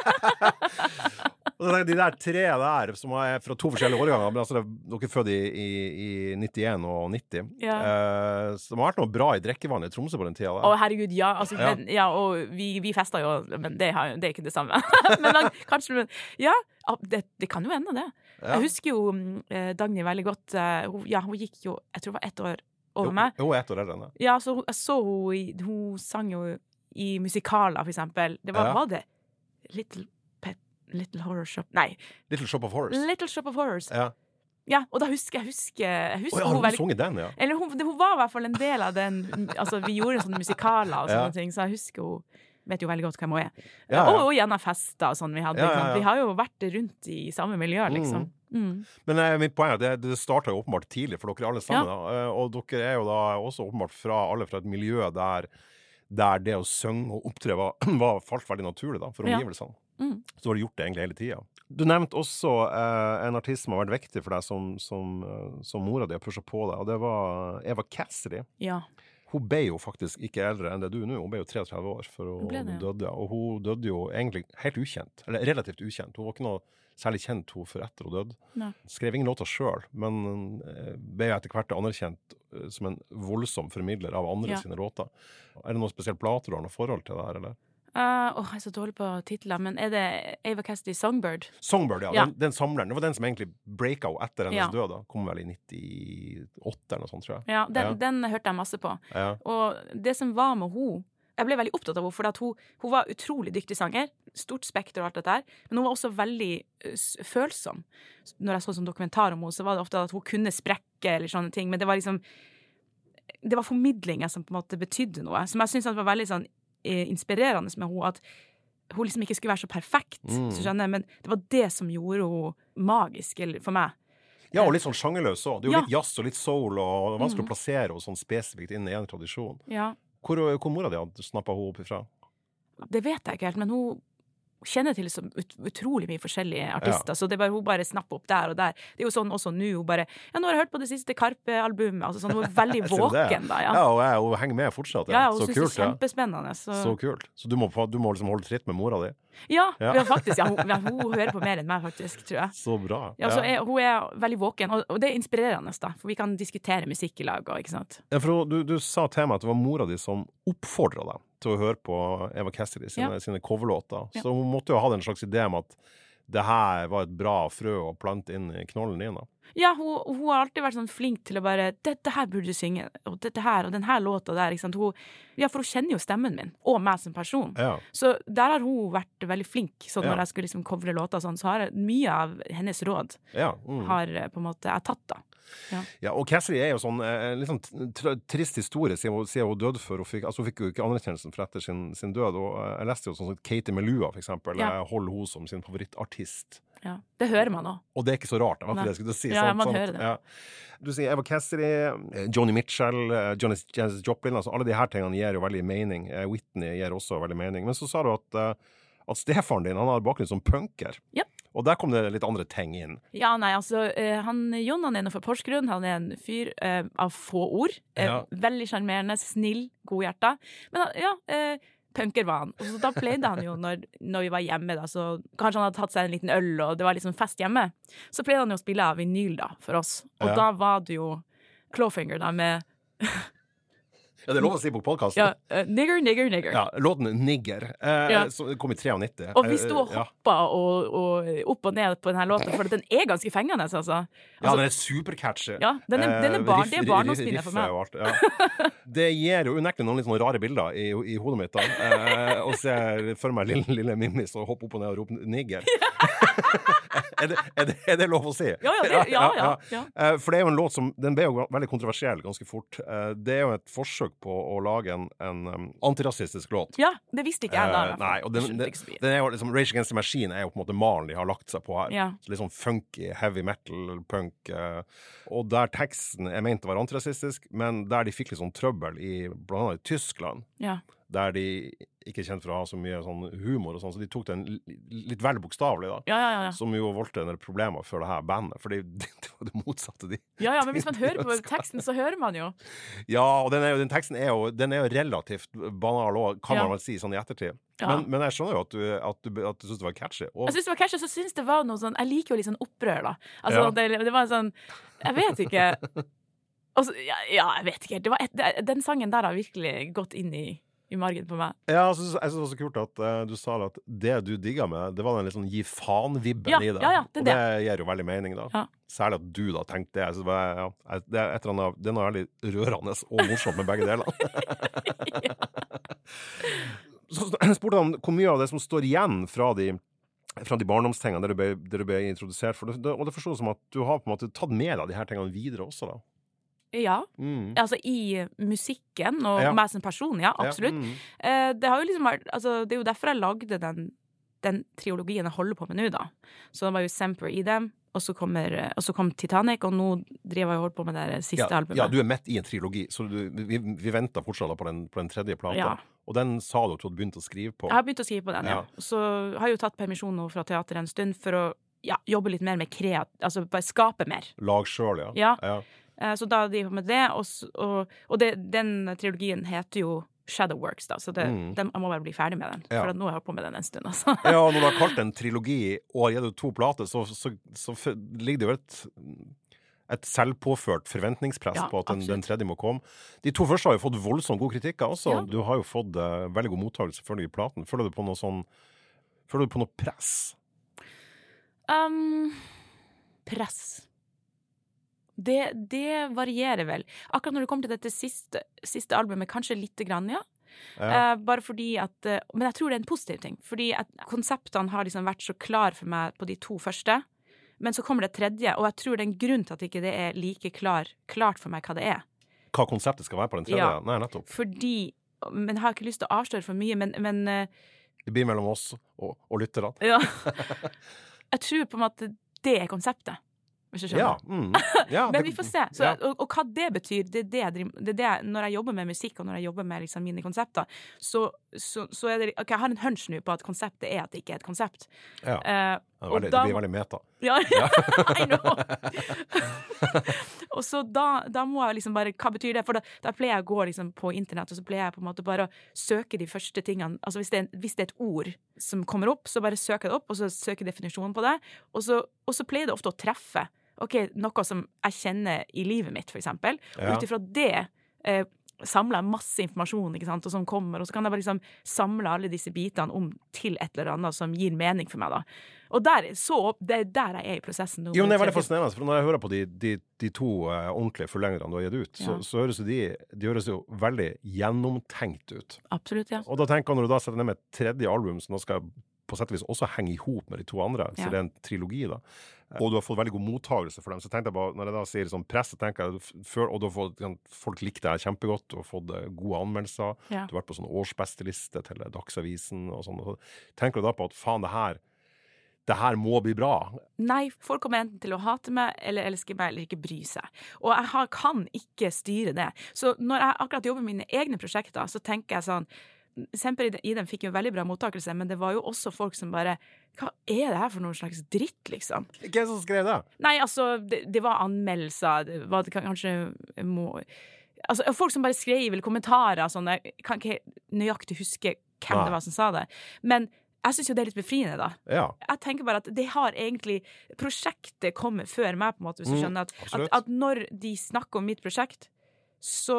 Og de der tre der, som er fra to forskjellige årganger, men altså, dere er født i, i, i nittien og nitti. Ja. Eh, så det har vært noe bra i drikkevann i Tromsø på den tida der. Å, herregud, ja. Altså, Ja. Men, ja og vi, vi fester jo, men det, har, det er ikke det samme. men da, kanskje, men, ja, det, det kan jo ende det. Ja. Jeg husker jo eh, Dagny veldig godt. eh, hun, ja, hun gikk jo, jeg tror det var ett år over meg. Jo, jo ett år eldre enn det. Ja, så jeg så hun, i- hun sang jo i musikaler, for eksempel. Det var, Ja. var det Little Pet, Little Horror Shop? Nei, Little Shop of Horrors. Little Shop of Horrors. Ja. Ja, og da husker jeg, husker, jeg husker Å ja, hun har hun veldig... sunget den, ja? Eller hun, det- hun var i hvert fall en del av den, altså vi gjorde sånne musikaler og sånne Ja. ting, så jeg husker hun, vet jo veldig godt hvem hun er. Ja, ja. Og, og gjennom fester og sånn vi hadde, Ja, ikke ja, sant? ja. Vi har jo vært rundt i samme miljø, liksom. Mm. Men eh, mitt poeng er at det, det startet jo åpenbart tidlig for dere alle sammen, da. Eh, og dere er jo da også åpenbart fra, alle fra et miljø der, der det å synge og opptre var, var falt veldig naturlig da, for Ja. omgivelsene. Mm. Så har du gjort det egentlig hele tiden. Du nevnte også eh, en artist som har vært viktig for deg som, som, eh, som mora di har pushet på deg, og det var Eva Cassidy. Ja. Hun ble jo faktisk ikke eldre enn det du nå. Hun ble jo treogtretti år for Hun hun ble det, ja. døde. Og hun døde jo egentlig helt ukjent, eller relativt ukjent. Hun var ikke noe særlig kjent hun for etter hun døde. Nei. Skrev ingen låter selv, men eh, ble jo etter hvert anerkjent eh, som en voldsom formidler av andre Ja. sine låter. Er det noen spesielle plater du har noe forhold til det her, eller? Uh, åh, jeg er så dårlig på titler, men er det Eva Cassidy Songbird? Songbird, ja. Ja. Den, den samleren. Det var den som egentlig breaka henne etter hennes Ja. død. Da. Kom vel i nittiåtte eller noe sånt, tror jeg. Ja, den, Ja. den hørte jeg masse på. Ja. Og det som var med hun, jeg ble veldig opptatt av henne, for at hun, hun var utrolig dyktig sanger, stort spekter og alt dette her, men hun var også veldig uh, s- følsom. Når jeg så sånn dokumentar om henne, så var det ofte at hun kunne sprekke eller sånne ting, men det var liksom, det var formidlingen som på en måte betydde noe, som jeg synes var veldig sånn eh, inspirerende med henne, at hun liksom ikke skulle være så perfekt, Mm. så skjønner jeg, men det var det som gjorde henne magisk eller, for meg. Ja, og litt sånn sjangerløs også. Det er jo Ja. litt jazz og litt soul, og det er vanskelig Mhm. å plassere henne sånn spesifikt inn i en tradisjon. Ja, Hvor, hvor mora di hadde snappet hun opp ifra? det vet jeg ikke helt, men hun kjenner til så ut, utrolig mye forskjellige artister, så det er bare, hun bare snapper opp der og der. Det er jo sånn også nå, hun bare, ja, nå har jeg hørt på det siste Karpe-albumet, altså sånn, hun er veldig Ser du det? våken da, ja. Ja, og jeg, hun henger med fortsatt. Ja, Ja. hun Så synes det kult, er ja. kjempespennende, så... Så kult. Så du må, du må liksom holde tritt med mora di. Ja, Ja. ja, faktisk, ja, hun, ja, hun hører på mer enn meg, faktisk, tror jeg. Så bra. Ja, så er, hun er veldig våken, og, og det er inspirerende da, for vi kan diskutere musikk i lag, og, ikke sant? Ja, for du, du sa til meg at det var mora di som oppfordret deg til å høre på Eva Cassidy sine, Ja. sine coverlåter. Ja. Så hun måtte jo ha en slags idé om at det her var et bra frø å plante inn i knollen din da. Ja, hun, hun har alltid vært sånn flink til å bare, dette her burde du synge, og dette her, og den her låta der, ikke sant? Hun, ja, for hun kjenner jo stemmen min, og meg som person. Ja. Så der har hun vært veldig flink, så Ja. når jeg skulle liksom covre låta sånn, så har jeg, mye av hennes råd Ja. Mm. har eh, på en måte jeg tatt da. Ja, og Cassidy er jo sånn eh, en litt sånn tr trist historie siden hun, siden hun døde før hun fikk, altså hun fikk jo ikke anerkjennelsen for etter sin, sin død, og eh, jeg leste jo sånn som Katie Melua for eksempel, Ja. eh, holder hun som sin favorittartist. Ja. Det hører man også. Og det er ikke så rart, det var ikke Nei. det jeg skulle si. Ja, sant, man sant? hører det. Ja. Du sier Eva Cassidy, eh, Joni Mitchell, eh, Janis Janis Joplin, altså alle de her tingene gir jo veldig mening. Eh, Whitney gir også veldig mening. Men så sa du at, eh, at stefaren din, han har bakgrunn som punker. Ja. Og der kom det litt andre ting inn. Ja, nei, altså, eh, han, Jon, han er noe fra Porsgrunn, han er en fyr eh, av få ord, eh, Ja. veldig sjarmerende, snill, godhjerta, men han- ja, eh, punker var han, og så da pleide han jo når, når vi var hjemme da, så kanskje han hadde tatt seg en liten øl, og det var liksom fest hjemme, så pleide han jo å spille av vinyl da, for oss, og Ja. da var det jo Clawfinger da, med Ja, det er lov å si på podcasten. Ja, uh, nigger, nigger, nigger. Ja, låten Nigger. Eh, Ja. Så det kom i nittitre. Og vi sto og Eh, ja. hoppa og, og opp og ned på denne låten, for den er ganske fengende, altså. Ja, altså den er supercatchy. ja, den er, den er Eh, bar, riff- det er barndomsminne for meg. riffet og alt, Ja. Det gir jo unektelig noen litt sånne rare bilder i, i hodet mitt. Da. Eh, og ser for meg lille, lille Mimmi som hopper opp og ned og roper 'nigger'. er, det, er, det, er det lov å si? Ja, ja, det, ja, ja, ja. Eh, For det er jo en låt som Den ble jo veldig kontroversiell ganske fort. Eh, Det er jo et forsøk på å lage en, en um, antirasistisk låt. Ja, det visste ikke jeg da. i Eh, hvert fall. nei, og den, Jeg skjønte den, ikke så mye. den er jo liksom, Rage Against the Machine er jo på en måte malen de har lagt seg på her. Ja. Så litt sånn funky, heavy metal, punk. Eh, og der teksten er ment å være antirasistisk, men der de fikk litt sånn trøbbel i blant annet i Tyskland, Ja. der de ikke er kjent for å ha så mye sånn humor og sånn, så de tok den li- litt vel bokstavlig da. Ja, ja, ja, ja. Som jo voldte en del problemer for det her bandet, for det, det var det motsatte de. ja, ja, men hvis man hører på teksten, så hører man jo. Ja, og den, er jo, den teksten er jo, den er jo relativt banal også, kan Ja. man vel si, sånn i ettertid. Ja. Men, men jeg skjønner jo at du, at du, at du synes det var catchy. Og, Jeg synes det var catchy, så synes det var noe sånn, jeg liker jo litt sånn opprør da. Altså, Ja. det, det var en sånn, jeg vet ikke. Og så, ja, ja, jeg vet ikke. Det var et, det, den sangen der har virkelig gått inn i, i margen på meg. ja, jeg synes, jeg synes det var så kult at uh, du sa at det du digget med, det var den litt sånn gi faen-vibben Ja, i det. ja, ja, det er og det gir jo veldig mening da. Ja. Særlig at du da tenkte det. Så det, var, ja, jeg- det, er et eller annet, det er noe veldig rørende og morsomt med begge deler. Så jeg spurte om hvor mye av det som står igjen fra de fra de barndomstingene der du ble, der du ble introdusert for det, og det forstår som at du har på en måte tatt med deg de her tingene videre også da. Ja, Mm. altså i musikken og Ja. meg som person, ja, absolutt. Ja, mm. Eh, det har jo liksom vært, altså det er jo derfor jeg lagde den, den triologien jeg holder på med nå da. Så det var jo Semper i dem, og så, kommer, og så kom Titanic, og nå driver jeg og holder på med det siste ja, albumet. ja, du er midt i en trilogi, så du, vi, vi venter fortsatt da på den, på den tredje plata. Ja. Og den sa du at du hadde begynt å skrive på. Jeg har begynt å skrive på den, ja. Ja. Så har jeg jo tatt permisjon nå fra teater en stund for å ja, jobbe litt mer med kreat, altså bare skape mer. Lag selv, ja. Ja. ja. Eh, Så da driver jeg med det, og, s- og, og det, den trilogien heter jo Shadowworks, da, så det, Mm. den, jeg må bare bli ferdig med den, Ja. for at nå har jeg holdt på med den en stund, altså. Ja, og når du har kalt en trilogi og har gitt ut to plater, så, så, så, f- ligger det jo et, et selvpåført forventningspress Ja, på at den, absolutt. den tredje må komme. De to første har jo fått voldsomt gode kritikker også. Ja. Du har jo fått eh, veldig god mottagelse selvfølgelig i platen. Føler du på noe sånn, føler du på noe press? Um, press. Det, det varierer vel. Akkurat når det kommer til dette siste, siste albumet, kanskje lite grann, ja. Ja. Eh, bare fordi at eh, Men jeg tror det er en positiv ting. Fordi at konseptene har liksom vært så klar for meg på de to første. Men så kommer det tredje, og jeg tror det er en grunn til at ikke det er like klar, klart for meg hva det er. Hva konseptet skal være på den tredje? Ja. Nei, nettopp. Fordi Men jeg har ikke lyst til å avsløre for mye, men, men eh, Det blir mellom oss og, og lytterne. ja. Jeg tror på en måte det er konseptet, hvis du skjønner. Ja, mm. ja, Men det- vi får se. Så, ja. og, og hva det betyr, det er det, jeg driver- det er det jeg- når jeg jobber med musikk, og når jeg jobber med liksom mine konsepter, så, så, så er det ok, jeg har en hunch nå på at konseptet er at det ikke er et konsept. Ja. Eh, Det, er og veldig, da det blir må- veldig meta. Ja, I know. Og så da, da må jeg liksom bare, hva betyr det? For da, da pleier jeg å gå liksom på internett, og så pleier jeg på en måte bare å søke de første tingene. Altså hvis det, er, hvis det er et ord som kommer opp, så bare søker jeg det opp, og så søker jeg definisjonen på det. Og så, og så pleier det ofte å treffe. Ok, noe som jeg kjenner i livet mitt, for eksempel. Og Ja. ut ifra det eh, samler jeg masse informasjon, ikke sant, og som kommer, og så kan jeg bare liksom samle alle disse bitene om til et eller annet som gir mening for meg da. Og der, så, det er der jeg er i prosessen nå. Jo, men det er veldig Tredje- fascinerende, for når jeg hører på de, de, de to uh, ordentlige forlengerne du har gitt ut, så, Ja. så høres jo de, de høres jo veldig gjennomtenkt ut. Absolutt, ja. Og da tenker jeg, når du da setter ned med et tredje album, som da skal på sett og vis også henge i hop med de to andre, så Ja. det er en trilogi da, og du har fått veldig god mottagelse for dem, så tenkte jeg bare, når jeg da sier sånn press, så tenker jeg, f- før, og du har fått, sånn, folk likte deg kjempegodt, du har fått eh, gode anmeldelser, Ja. du har vært på sånn årsbesteliste til Dagsavisen og sånn, og så tenker du da på at faen, det her, det her må bli bra. Nei, folk kommer enten til å hate meg, eller elske meg, eller ikke bry seg. Og jeg har, kan ikke styre det. Så når jeg akkurat jobber med mine egne prosjekter, så tenker jeg sånn, Semper i dem fikk jo veldig bra mottakelse, men det var jo også folk som bare, hva er det her for noen slags dritt, liksom? Hvem er det som skrev det? Nei, altså, det, det var anmeldelser, det var det kan- kanskje må, altså, folk som bare skrev eller kommentarer, sånn, jeg kan ikke nøyaktig huske hvem Nei. det var som sa det, men jeg synes jo det er litt befriende da. Ja, Jeg tenker bare at det har egentlig, prosjektet kommer før meg på en måte, hvis du Mm, skjønner at, at, absolutt. at når de snakker om mitt prosjekt, så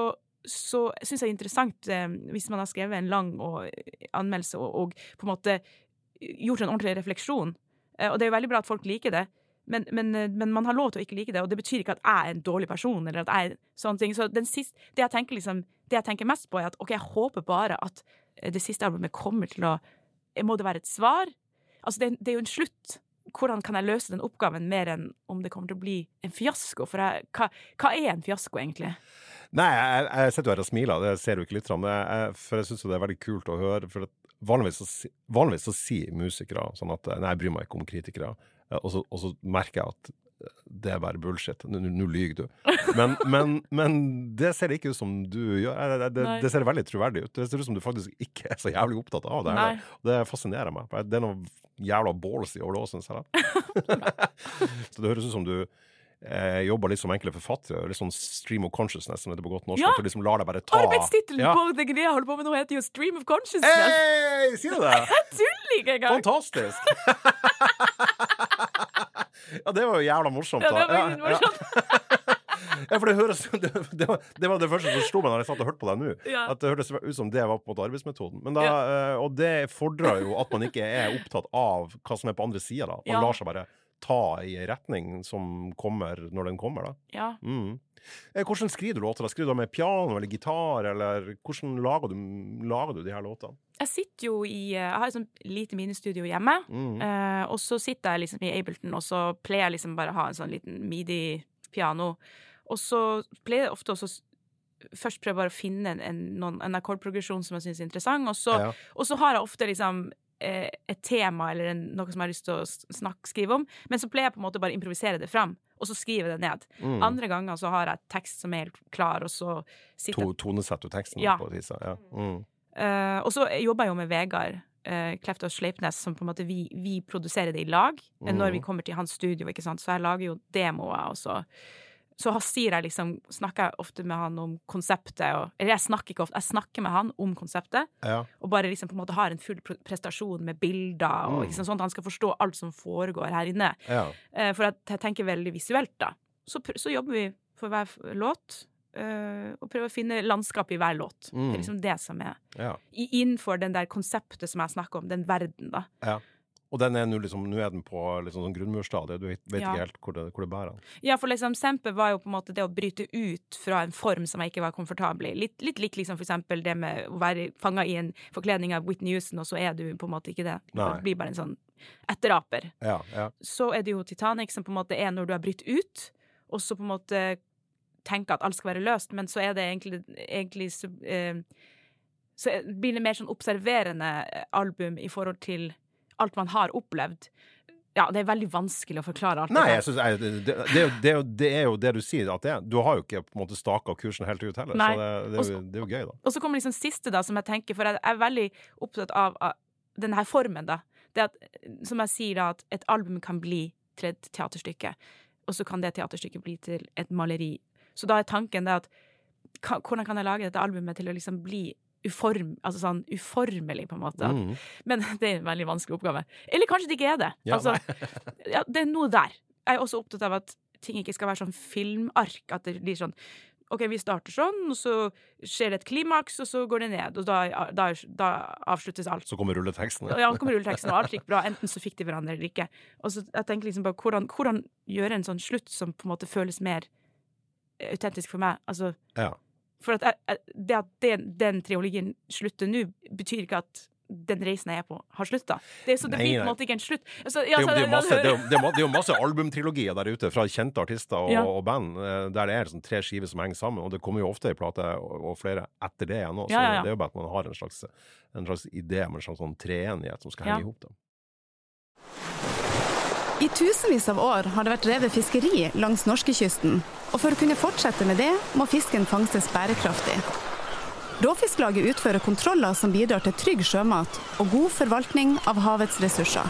så synes jeg det er interessant eh, hvis man har skrevet en lang og, anmeldelse og, og på en måte gjort en ordentlig refleksjon. Eh, og det er jo veldig bra at folk liker det, men, men, men man har lov til å ikke like det, og det betyr ikke at jeg er en dårlig person, eller at jeg er sånne ting. Så den siste, det, jeg tenker liksom, det jeg tenker mest på er at ok, jeg håper bare at det siste albumet kommer til å, må det være et svar? Altså det, det er jo en slutt. Hvordan kan jeg løse den oppgaven mer enn om det kommer til å bli en fiasko? For jeg, hva, hva er en fiasko egentlig? Nei, jeg, jeg sitter jo her og smiler, det ser du ikke litt fram, jeg, for jeg synes jo det er veldig kult å høre, for at vanligvis, så, vanligvis så sier musikere sånn at nei, jeg bryr meg ikke om kritikere, og så, og så merker jeg at det er bare bullshit, nå, nå lyger du. Men, men, men det ser ikke ut som du gjør, det, det, det ser veldig troverdig ut, det ser ut som du faktisk ikke er så jævlig opptatt av det her. Det fascinerer meg, for det er noe jævla ballsy over det også, synes jeg. Så det høres ut som du eh, jobber litt som enkle forfattere, litt sånn stream of consciousness, som heter på godt norsk, ja. at du liksom lar deg bare ta... Arbeidstitelen ja. på det greia jeg holder på med nå heter jo stream of consciousness. Hei, sier du det? Jeg tuller ikke engang. Fantastisk. Ja, det var jo jævla morsomt da. Ja, det var jo morsomt. Ja. Ja, for det høres, det, det, var, det var det første som slo meg når jeg satt og hørte på deg nå, ja. at det hørtes ut som det var på en måte arbeidsmetoden. Men da, ja. Og det fordrer jo at man ikke er opptatt av hva som er på andre siden da. Man ja. lar seg bare ta i en retning som kommer når den kommer da. Ja. Mm. Hvordan skriver du låter? Skriver du med piano eller gitar, eller hvordan lager du, lager du de her låtene? Jeg sitter jo i, jeg har et sånt lite ministudio hjemme, mm. uh, og så sitter jeg liksom i Ableton, og så pleier jeg liksom bare å ha en sånn liten midi-piano, og så pleier jeg ofte også først prøve bare å finne en, noen, en akkordprogresjon som jeg synes er interessant, og så, ja. og så har jeg ofte liksom eh, et tema eller en, noe som jeg har lyst til å snakke, skrive om, men så pleier jeg på en måte bare improvisere det fram, og så skriver jeg det ned. Mm. Andre ganger så har jeg tekst som er helt klar, og så sitter to, Tonesetter du teksten ja. på tisa, ja. Mm. Uh, og så jobber jeg jo med Vegard uh, Kleftås Sleipnes, som på en måte vi, vi produserer det i lag mm. når vi kommer til hans studio, ikke sant? Så jeg lager jo demoer, og så så sier jeg liksom, snakker jeg ofte med han om konseptet, og, eller jeg snakker ikke ofte, jeg snakker med han om konseptet, ja. og bare liksom på en måte har en full prestasjon med bilder, og liksom, sånn at han skal forstå alt som foregår her inne. Ja. Uh, for at jeg tenker veldig visuelt da. Så, så jobber vi for hver låt, uh, og prøver å finne landskap i hver låt. Mm. Det er liksom det som er ja. i, innenfor den der konseptet som jeg snakker om, den verden da. Ja. Og den er nå liksom, nå er den på liksom sånn grunnmurstadiet, du vet ja. ikke helt hvor det, hvor det bærer. Ja, for liksom Sempe var jo på en måte det å bryte ut fra en form som jeg ikke var komfortabel i. Litt, litt lik liksom for eksempel det med å være fanget i en forkledning av Whitney Houston, og så er du på en måte ikke det. Nei. Det blir bare en sånn etteraper. Ja, ja. Så er det jo Titanic som på en måte er når du har brytt ut, og så på en måte tenker at alt skal være løst, men så er det egentlig, egentlig så, eh, så blir det mer sånn observerende album i forhold til alt man har opplevd. Ja, det er veldig vanskelig å forklare alt. Nei, jeg synes, jeg, det, det, det, det, er jo, det er jo det du sier at det er. Du har jo ikke på en måte staket kursen helt ut heller, Nei. Så det, det, er jo, det er jo gøy da. Og så kommer liksom siste da, som jeg tenker, for jeg er veldig opptatt av, av denne her formen da. Det at, som jeg sier da, at et album kan bli til et teaterstykke, og så kan det teaterstykket bli til et maleri. Så da er tanken det at, kan, hvordan kan jeg lage dette albumet til å liksom bli uform, altså sånn uformelig på en måte. Mm. Men det er en veldig vanskelig oppgave. Eller kanskje det ikke er det. Ja, altså, ja, det er noe der. Jeg er også opptatt av at ting ikke skal være sånn filmark, at det blir sånn, ok, vi starter sånn, og så skjer det et klimaks, og så går det ned, og da, da, da avsluttes alt. Så kommer rulleteksten. Ja, så kommer rulleteksten, og alt gikk bra. Enten så fikk de hverandre eller ikke. Og så jeg tenker liksom bare, hvordan, hvordan gjøre en sånn slutt som på en måte føles mer autentisk for meg? Altså, ja. For at jeg, det at den, den triologien slutter nå, betyr ikke at den reisen jeg er på har sluttet. Det, så det nei, blir på en måte ikke en slutt. Altså, ja, det, er jo, det, er jo masse, det, er jo, det, er jo, det er jo masse albumtrilogier der ute fra kjente artister og, ja. og band, der det er sånn tre skiver som henger sammen, og det kommer jo ofte i plate og, og flere etter det igjen også. Ja, ja, ja. Så det er jo bare at man har en slags, en slags idé med en slags sånn treenighet som skal henge ja. ihop da. I tusenvis av år har det vært drevet fiskeri langs norskekysten, og for å kunne fortsette med det, må fisken fangstes bærekraftig. Råfisklaget utfører kontroller som bidrar til trygg sjømat og god forvaltning av havets ressurser.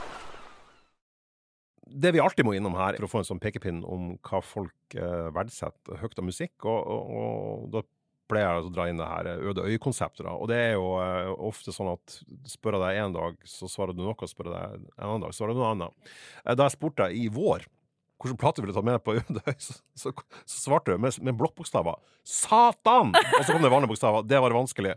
Det vi alltid må innom her, for å få en sånn pekepinn om hva folk eh, verdsetter høyt av musikk, og, og, og da pleier jeg å dra inn det her øde øyekonsepter. Og det er jo uh, ofte sånn at spør jeg deg en dag, så svarer du noe, spør jeg deg en annen dag, så svarer du noe annet. Uh, da jeg spurte deg i vår, hvordan plate ville du ta med på Udøy? Så, så, så svarte du med, med blokkbokstaver. Satan! Og så kom det vanlige bokstaver. Det var vanskelig.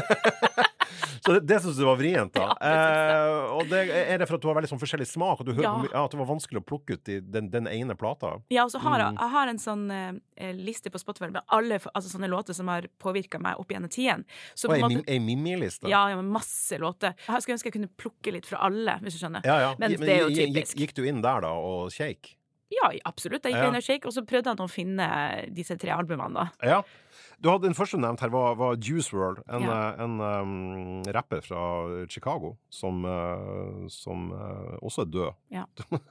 Så det, det synes du var vrient da. Ja, eh, og det, er det for at du har veldig sånn forskjellig smak, og du hører ja. Ja, at det var vanskelig å plukke ut i den, den ene plata? Ja, og så har jeg, jeg har en sånn eh, liste på Spotify med alle altså, sånne låter som har påvirket meg opp gjennom tiden. Så og en, måte, en Mimi-liste? Ja, ja, med masse låter. Jeg skulle ønske jeg kunne plukke litt fra alle, hvis du skjønner. Ja, ja. Men, Men det er jo typisk. Gikk, gikk du inn der da og shake? Ja, absolutt. Jeg gikk ja. inn og shake, og så prøvde han å finne disse tre albumene da. Ja. Du hadde den første nevnt her var, var Juice world, en, ja. en um, rapper fra Chicago som, uh, som uh, også er død. Ja.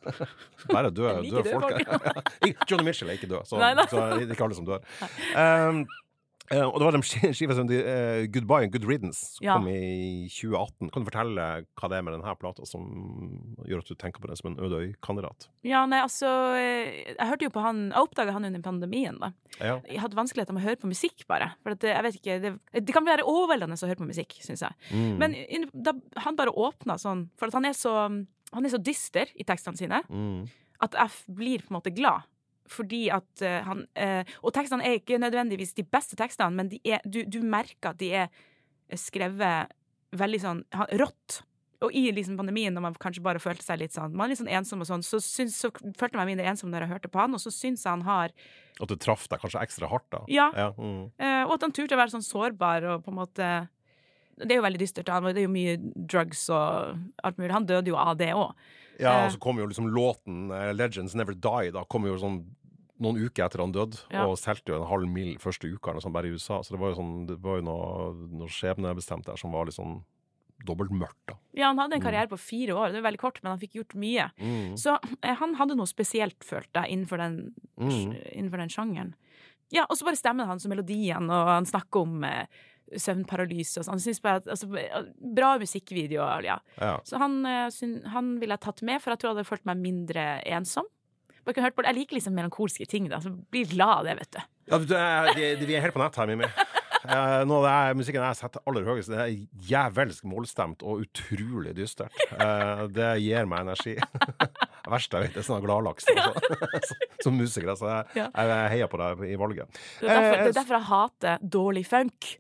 Bare død, døde død folk. Johnny Mitchell er ikke død, så, nei, nei. så det er ikke alle som dør. Um, uh, og det var de skiva som de, uh, Goodbye and Good Riddance som ja. kom i tjue atten. Kan du fortelle hva det er med denne plata som gjør at du tenker på den som en Udøy-kandidat? Ja, nei, altså jeg hørte jo på han, jeg oppdaget han under pandemien da. Ja. Jeg hadde vanskeligheter med å høre på musikk bare, for at, jeg vet ikke, det, det kan være overveldende å høre på musikk, synes jeg. Mm. Men da, han bare åpnet sånn, for at han er så, han er så dyster i tekstene sine, mm. at jeg blir på en måte glad. Fordi at uh, han, uh, og tekstene er ikke nødvendigvis de beste tekstene, men de er, du, du merker at de er skrevet veldig sånn rått. Og i liksom pandemien, når man kanskje bare følte seg litt sånn, man er litt sånn ensom og sånn, så, syns, så følte jeg meg mindre ensom når jeg hørte på han, og så synes jeg han har... At du traff deg kanskje ekstra hardt da? Ja, ja. Mm. Uh, og at han turte å være sånn sårbar, og på en måte... Det er jo veldig dystert, det er jo mye drugs og alt mulig. Han døde jo av det også. Ja, og så kom jo liksom låten uh, Legends Never Die, da kom jo sånn noen uker etter han døde, ja. og selte jo en halv mil første ukene, sånn, bare i U S A. Så det var jo, sånn, det var jo noe, noe skjebnebestemt der som var litt sånn dobbelt mørkt da. Ja, han hadde en karriere på fire år, det var veldig kort, men han fikk gjort mye. Mm. Så eh, han hadde noe spesielt følt da, innenfor den, mm. innenfor den sjangeren. Ja, og så bare stemmen hans og melodien, og han snakker om eh, søvnparalyse og sånn. Han synes bare at, altså, bra musikkvideoer, ja. ja. Så han, eh, syn, han ville jeg tatt med, for jeg tror jeg hadde følt meg mindre ensom. Jeg, hørt på det. Jeg liker liksom melankolske ting da, så blir glad av det, vet du. Ja, du er, de, de, vi er helt på nett her, Mimi. Uh, noe av det er, musikken jeg setter aller høyest, det er jævelsk målstemt og utrolig dystert. Uh, det gir meg energi. Det verste jeg vet, det er sånn gladlaks altså. Som musiker, så jeg, ja. jeg heier på deg i valget. Det er derfor, uh, det er derfor jeg hater dårlig funk.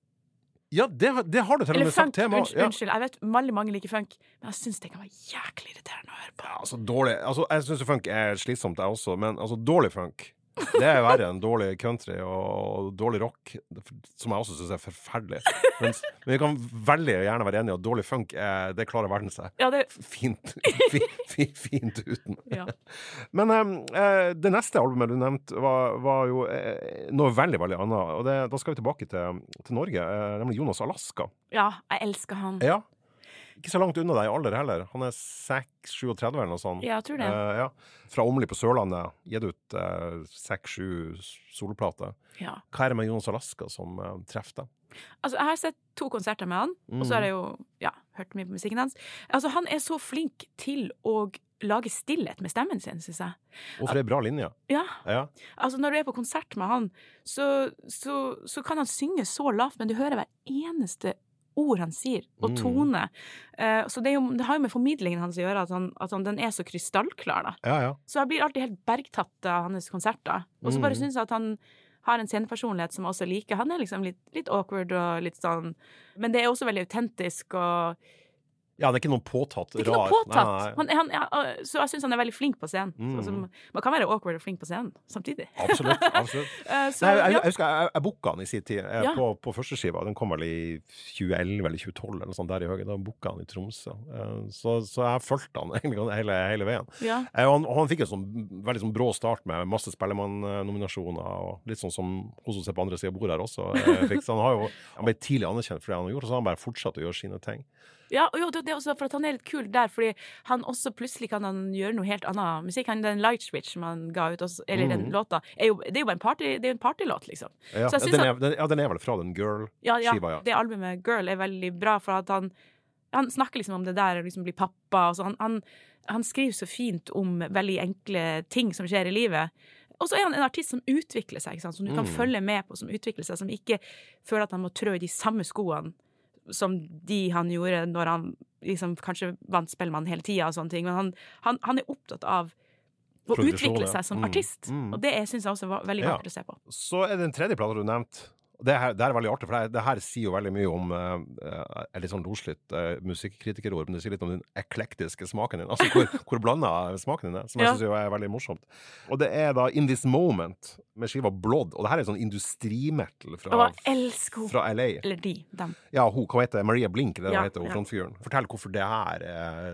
Ja, det, det har du til og med sagt til meg. Unnskyld, ja. unnskyld, jeg vet mange, mange liker funk, men jeg synes det kan være jæklig irriterende å høre på. Ja, altså, dårlig, altså, jeg synes funk er slitsomt jeg også, men altså, dårlig funk, det er verre enn dårlig country og dårlig rock, som jeg også synes er forferdelig. Men, men vi kan veldig gjerne være enige at dårlig funk, er, det klarer verden seg. Ja, det... Fint, fint, fint, fint uten. Ja. Men um, det neste albumet du nevnte var, var jo eh, noe veldig, veldig annet. Og det, da skal vi tilbake til, til Norge, eh, nemlig Jonas Alaska. Ja, jeg elsker han. Ja. Ikke så langt unna deg i alder heller. Han er seks syvogtredve eller noe sånt. Ja, jeg tror det. Uh, ja. Fra Åmli på Sørlandet, gitt ut uh, seks sju soloplater. Ja. Hva er det med Jonas Alaska som uh, treffer deg? Altså, jeg har sett to konserter med han, mm. og så har jeg jo, ja, hørt mye på musikken hans. Altså, han er så flink til å lage stillhet med stemmen sin, synes jeg. Og for det er bra linje. Ja. ja. Altså, når du er på konsert med han, så, så, så kan han synge så lavt, men du hører hver eneste ord han sier, og tone. Mm. Uh, så det, er jo, det har jo med formidlingen hans å gjøre, at, han, at han, den er så krystallklar da. Ja, ja. Så jeg blir alltid helt bergtatt av hans konserter. Og så bare mm. synes jeg at han har en scenepersonlighet som jeg også liker. Han er liksom litt, litt awkward og litt sånn, men det er også veldig autentisk og Ja, det er ikke noe påtatt, rar. Det er ikke noe påtatt. Nei, nei. Han, han, ja, så jeg synes han er veldig flink på scenen. Mm. Så, man kan være awkward og flink på scenen samtidig. Absolutt, absolutt. uh, så, nei, jeg, ja. jeg husker, jeg, jeg booka han i sin tid ja. på, på første skiva. Den kom vel i tjue elleve eller tjue tolv eller noe sånt der i høyre. Da booka han i Tromsø. Uh, så, så jeg fulgte han egentlig hele, hele veien. Ja. Uh, og, han, og han fikk en sånn veldig sånn brå start med masse Spellemann-nominasjoner, og litt sånn som hos oss på andre siden av bordet her også. Uh, fikk, så han, har jo, han ble tidlig anerkjent for det han har gjort, og så har han bare fortsatt å gjøre sine ting. Ja, og jo, det er også for at han er litt kul der, fordi han også plutselig kan han gjøre noe helt annet musikk. Han, den Light Switch som han ga ut, også, eller mm. den låta, er jo, det er jo bare en party, det er jo en partylåt, liksom. Ja, så jeg den er, at, den, ja, den er vel fra den Girl-skiva, ja. Ja, ja, det albumet Girl er veldig bra, for at han, han snakker liksom om det der, liksom bli pappa, og så han, han, han skriver så fint om veldig enkle ting som skjer i livet. Og så er han en artist som utvikler seg, ikke sant? Som du kan mm. følge med på, som utvikler seg, som ikke føler at han må trø i de samme skoene som de han gjorde når han liksom kanskje vant Spellemann hele tiden og sånne ting, men han, han, han er opptatt av Og utvikle seg som artist. Mm. Mm. Og det synes jeg også var veldig vakkert ja. Å se på. Så er det en tredje plate du nevnte. Det her, det her er veldig artig, for det, det her sier jo veldig mye om uh, er litt sånn loslitt uh, musikkritikerord, men det sier litt om den eklektiske smaken din, altså hvor, hvor blandet smaken din er, som jeg ja. Synes jo er veldig morsomt. Og det er da In This Moment med skiva Blood, og det her er sånn industrimetal fra, fra L A. Eller de, dem. Ja, hun, hva heter Maria Blink, det ja, heter hun, ja. Frontfiguren. Fortell hvorfor det her er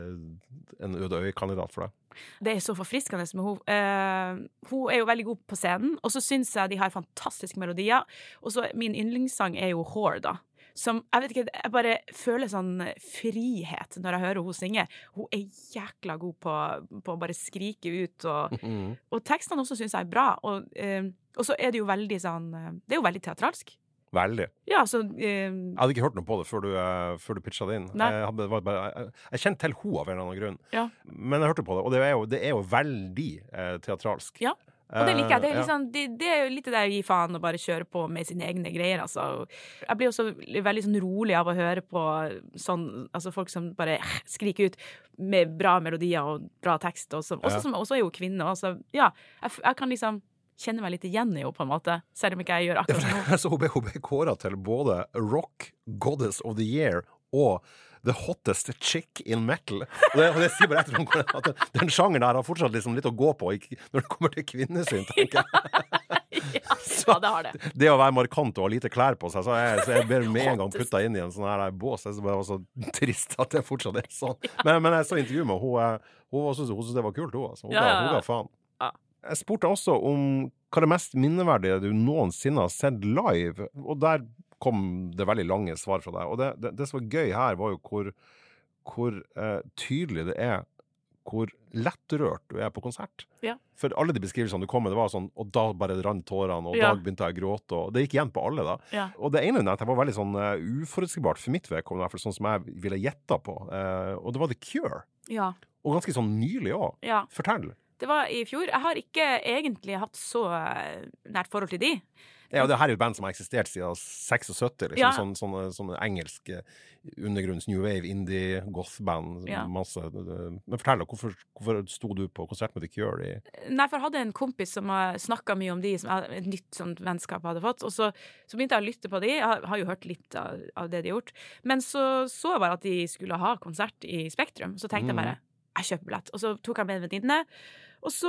en øde øyekandidat for deg. Det er så forfriskende med hun. Uh, hun er jo veldig god på scenen, og så synes jeg de har fantastiske melodier. Og så min yndlingssang er jo Whore, da. Som, jeg vet ikke, jeg bare føler sånn frihet når jeg hører hun synge. Hun er jækla god på, på å bare skrike ut, og, mm. og tekstene også synes jeg er bra. Og, uh, og så er det jo veldig sånn, det er jo veldig teatralsk. Veldig. Ja, så, uh, jeg hadde ikke hørt noe på det før du, uh, før du pitchet det inn. Jeg, hadde, var bare, jeg, jeg kjente til hun av en eller annen grunn. Ja. Men jeg hørte på det, og det er jo, det er jo veldig uh, teatralsk. Ja, og det liker jeg. Det er, liksom, det, det er jo litt det der å gi faen og bare kjøre på med sine egne greier. Altså. Jeg blir også veldig sånn rolig av å høre på sånn, altså folk som bare skriker ut med bra melodier og bra tekst. Også, også, ja. Som også er jo kvinne. Også. Ja, jeg, jeg kan liksom kjenner meg litt igjen i henne på en måte, selv om ikke jeg gjør akkurat noe. Så hun ble, hun ble kåret til både Rock Goddess of the Year og The Hottest Chick in Metal. Og det, og det sier bare etter at den sjangeren der har fortsatt liksom litt å gå på når det kommer til kvinnesyn, tenker jeg. Ja, så, det har det. Det å være markant og ha lite klær på seg, så jeg, så jeg ber med en gang putta inn i en sånn her bås. Det var så trist at det fortsatt er sånn. Men, men jeg så intervjuet med henne, hun, hun syntes det var kult, hun. Altså. Hun, ja, ja, ja. Hun ga faen. Jeg spurte også om hva det mest minneverdige du noensinne har sett live, og der kom det veldig lange svar fra deg. Og det, det, det som var gøy her var jo hvor, hvor eh, tydelig det er, hvor lettrørt du er på konsert. Ja. For alle de beskrivelsene du kom med, det var sånn, og da bare rant tårene, og ja. Da begynte jeg å gråte, og det gikk igjen på alle da. Ja. Og det ene at jeg var veldig sånn uh, uforutsigbart for mitt vedkommende, i hvert fall sånn som jeg ville gjette på, uh, og det var The Cure. Ja. Og ganske sånn nylig også. Ja. Fortell. Det var i fjor. Jeg har ikke egentlig hatt så nært forhold til de. Ja, og det her er jo et band som har eksistert siden syttiseks, liksom, ja. sånn, sånne, sånne engelske undergrunns, new wave, indie, goth-band, ja. Masse. Men fortell deg, hvorfor, hvorfor sto du på konsert med The Cure? I... Nei, for jeg hadde en kompis som snakket mye om de, som jeg, et nytt sånt vennskap jeg hadde fått, og så, så begynte jeg å lytte på de. Jeg har, har jo hørt litt av, av det de har gjort. Men så så jeg bare at de skulle ha konsert i Spektrum, så tenkte mm. jeg bare, jeg kjøper billett. Og så tok jeg med venninnene, og så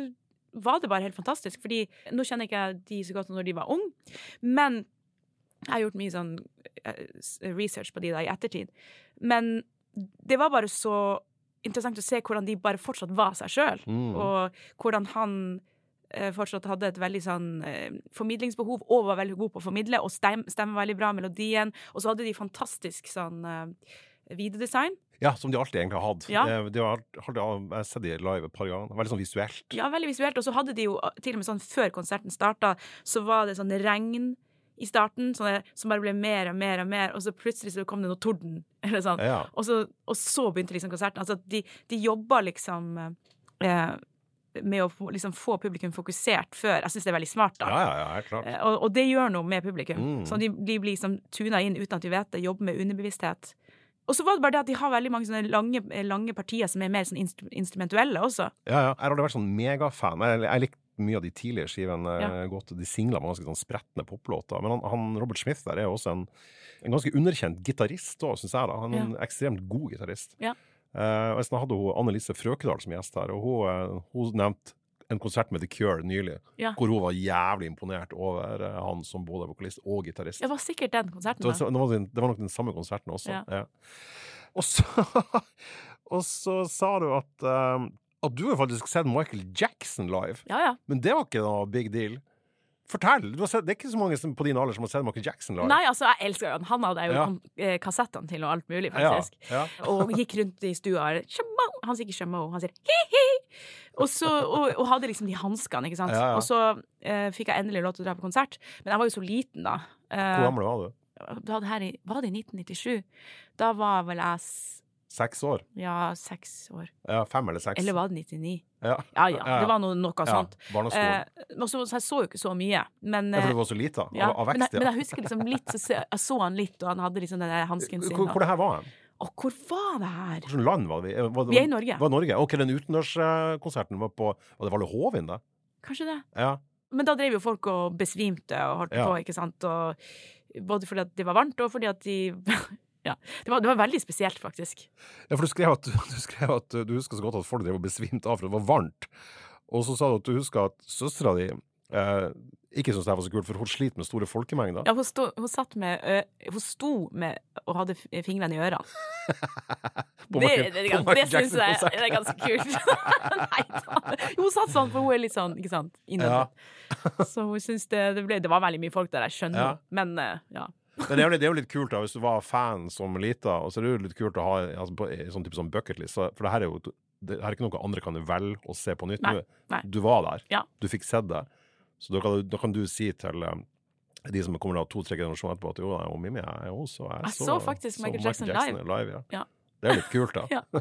var det bare helt fantastisk, fordi nå kjenner ikke jeg de så godt når de var unge, men jeg har gjort mye sånn research på de da i ettertid. Men det var bare så interessant å se hvordan de bare fortsatt var seg selv, mm. og hvordan han eh, fortsatt hadde et veldig sånn eh, formidlingsbehov, og var veldig god på å formidle, og stem, stemmer veldig bra melodien, og så hadde de fantastisk sånn eh, videodesign. Ja, som de alltid egentlig har hatt. Ja. De, de har, jeg har sett de live et par ganger. Veldig sånn visuelt. Ja, veldig visuelt. Og så hadde de jo til og med sånn, før konserten startet, så var det sånn regn i starten, sånn, som bare ble mer og mer og mer, og så plutselig så kom det noe torden, eller sånn. Ja. Og, så, og så begynte liksom konserten. Altså, de, de jobba liksom eh, med å liksom få publikum fokusert før. Jeg synes det er veldig smart da. Ja, ja, ja, helt klart. Eh, og, og det gjør noe med publikum. Mm. Så de, de blir liksom tunet inn uten at de vet det, jobber med underbevissthet. Og så var det bare det at de har veldig mange sånne lange, lange partier som er mer sånn instru- instrumentuelle også. Ja, ja. Jeg har aldri vært sånn megafan. Jeg, jeg likte mye av de tidligere skivene ja. godt. De singler med ganske sånn sprettende poplåter. Men han, han, Robert Smith der er også en, en ganske underkjent gitarist også, synes jeg da. Han er en ja. ekstremt god gitarist. Ja. Uh, og jeg hadde hun Annelise Frøkedal som gjest her, og hun, hun nevnte en konsert med The Cure nylig, ja. hvor hun var jævlig imponert over uh, han som både vokalist og gitarist. Det var sikkert den konserten da. Så, så, det, var den, det var nok den samme konserten også. Ja. Ja. Og, så, og så sa du at, um, at du har faktisk sett Michael Jackson live. Ja, ja. Men det var ikke noe big deal. Fortell, du har sett, det er ikke så mange som på din alder som har sett Michael Jackson live. Nei, altså, jeg elsker han. Han hadde jo ja. kom, kassettene til og alt mulig, faktisk. Ja. Ja. Og gikk rundt i stua. Han sier ikke Shamo, han sier hi-hi! Og, så, og, og hadde liksom de hanskene, ikke sant? Ja, ja. Og så uh, fikk jeg endelig lov til å dra på konsert. Men jeg var jo så liten da. Uh, Hvor gammel var du? Da her i, var det i nitten nittisju? Da var vel jeg... Seks år? Ja, seks år. Ja, fem eller seks. Eller var det nittini? Ja, ja, ja. Det var noe, noe ja. sånt. Barneskolen. Eh, så, så jeg så jo ikke så mye. Men, ja, for du var så lite, ja, av, av vekst, men, jeg, men jeg husker liksom litt, så jeg så han litt, og han hadde liksom den der hansken sin. Hvor, hvor det her var han? Og hvor var det her? Hvilket land var vi? Var, Vi er i Norge. Var Norge? Ok, den utendørskonserten var på, var det Valle Hovin da? Kanskje det. Ja. Men da drev jo folk og besvimte og holdt Ja. på, ikke sant? Og både fordi at det var varmt, og fordi at de... ja, det var, det var veldig spesielt, faktisk. Ja, for du skrev at du, skrev at du husker så godt at folk drev og besvimte av, for det var varmt. Og så sa du at du husker at søstera di eh, ikke synes det var så kult, for hun sliter med store folkemengder. Ja, hun, stå, hun satt med... Ø, hun sto med og hadde f- fingrene i ørene. På det, Michael- det, det, på det, Michael det synes jeg Jackson-konsert. det er ganske kult. Nei da. Hun satt sånn, for hun er litt sånn, ikke sant, innøvd. Så hun synes det, det ble... Det var veldig mye folk der, jeg skjønner. Ja. Men, uh, ja. Men det er, jo litt, det er jo litt kult da, hvis du var fan som lita, og så er det jo litt kult å ha altså, på, sånn type sånn bucketlist, så, for det her er jo det her er ikke noe andre kan velge å se på nytt. Nei, Du, nei. du var der, Ja. du fikk sett det. Så da kan, du- da kan du si til um, de som kommer da to-tre generasjoner etterpå at jo, nei, og Mimi er jo også jeg, Jeg så faktisk Michael Jackson live. live ja. Ja. Det er litt kult da. Ja.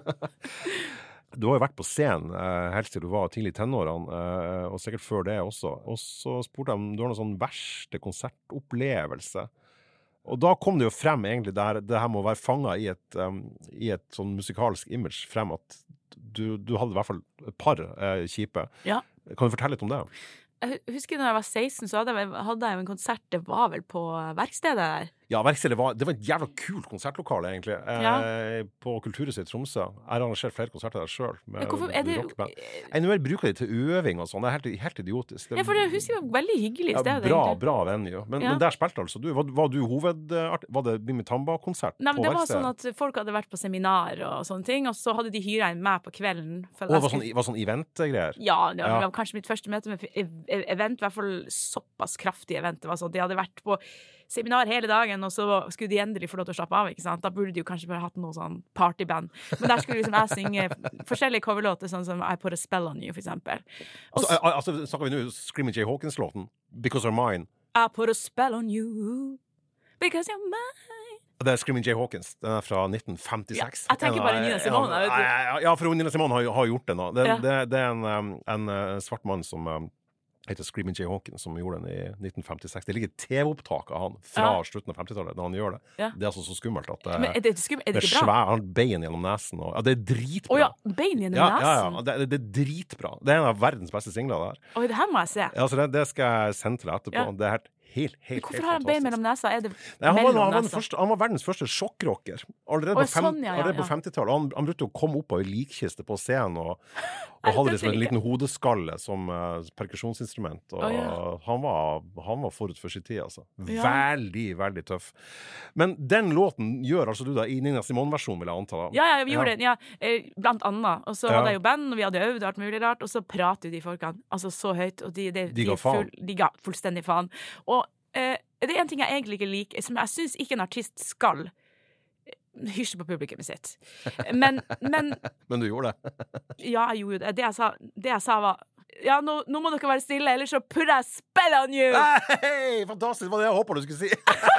Du har jo vært på scenen eh, helt til du var tidlig i tenårene, eh, og sikkert før det også. Og så spurte jeg om du har noen sånn verste konsertopplevelse. Og da kom det jo frem egentlig der det her må være fanget i et, um, i et sånn musikalsk image frem at du, du hadde i hvert fall et par eh, kjipe. Ja. Kan du fortelle litt om det? Jeg husker når jeg var seksten, så hadde jeg, hadde jeg jo en konsert, det var vel på verkstedet der. Ja, verkstedet var, det var et jævla kult konsertlokale egentlig, eh, Ja. på Kulturhuset i Tromsø. Jeg har arrangert flere konserter der selv. med Ja, hvorfor er det... rockband. Jeg nå bruker de til øving og sånn, det er helt, helt idiotisk. Det, Ja, for jeg husker det var veldig hyggelig ja, sted. bra, egentlig. bra venue. Men, Ja. men der spilte altså du. Var, var du hovedart... Var det Bimmi Tamba-konsert Nei, men på det var verkstedet? sånn at folk hadde vært på seminar og sånne ting, og så hadde de hyret en med på kvelden. For Å, at det var jeg sånn, var sånn event-greier? Ja, det var, Ja. det var kanskje mitt første møte med ev- ev- event, i hvert fall såpass kraftig event. Det var sånn, de hadde vært på seminar hele dagen, og så skulle de endelig få lov til å slappe av, ikke sant? Da burde de jo kanskje bare hatt noe sånn partyband. Men der skulle liksom jeg synge forskjellige coverlåter, sånn som I Put a Spell on You, for eksempel. Og Altså, så, al- altså snakker vi nå Screaming Jay Hawkins-låten? Because You're Mine. I Put a Spell on You, because you're mine. Det er Screaming Jay Hawkins. Den er fra nitten femtiseks. Ja, jeg tenker bare Nina Simone, Ja, vet du. ja, ja, for Nina Simone har, har gjort det nå. Det, Ja. det, det er en, um, en uh, svart mann som um, heter Screaming Jay Hawkins, som gjorde den i nitten femtiseks. Det ligger et T V-opptak av han fra Ja. slutten av femtitallet når han gjør det. Ja. Det er altså så skummelt at det, Men er det, skum, er det det er ikke bra? svær, han har bein gjennom nesen. Og, ja, det er dritbra. Å ja, bein gjennom ja, ja, nesen. ja. Det, det, det er dritbra. Det er en av verdens beste singler der. Oi, det her må jeg se. Ja, så det, det skal jeg sende til deg etterpå. Ja. Det er helt, helt, helt, Hvorfor helt har han bein fantastisk. mellom nesa? Er det Nei, han, var, mellom han, var den nesa? første, han var verdens første sjokkrocker. Allerede Å, på, fem, sånn, ja, ja, allerede på ja. femtitallet. Han, han brukte å komme opp av en likkiste på scenen og, og Nei, hadde det liksom en liker liten hodeskalle som uh, perkusjonsinstrument. Og Å, ja. han, var, han var forut for sin tid, altså. Ja. Veldig, veldig tøff. Men den låten gjør altså du da i Nina Simone-versjonen, vil jeg anta. Da. Ja, ja, vi gjorde Ja. det. Ja, eh, blant annet. Og så Ja. hadde jeg jo band, og vi hadde øvd og alt mulig rart, og så prater jo de folkene altså så høyt, og de, de, De ga er full- faen. De ga fullstendig faen. Og eh, det er en ting jeg egentlig ikke liker, som jeg syns ikke en artist skal eh, hysje på publikummet sitt. Men, men Men du gjorde det. ja, jeg gjorde det. Det jeg sa, det jeg sa var ja, nå, nå må dere være stille, ellers så put a spell on you! Hei, fantastisk! Det var det jeg håpet du skulle si.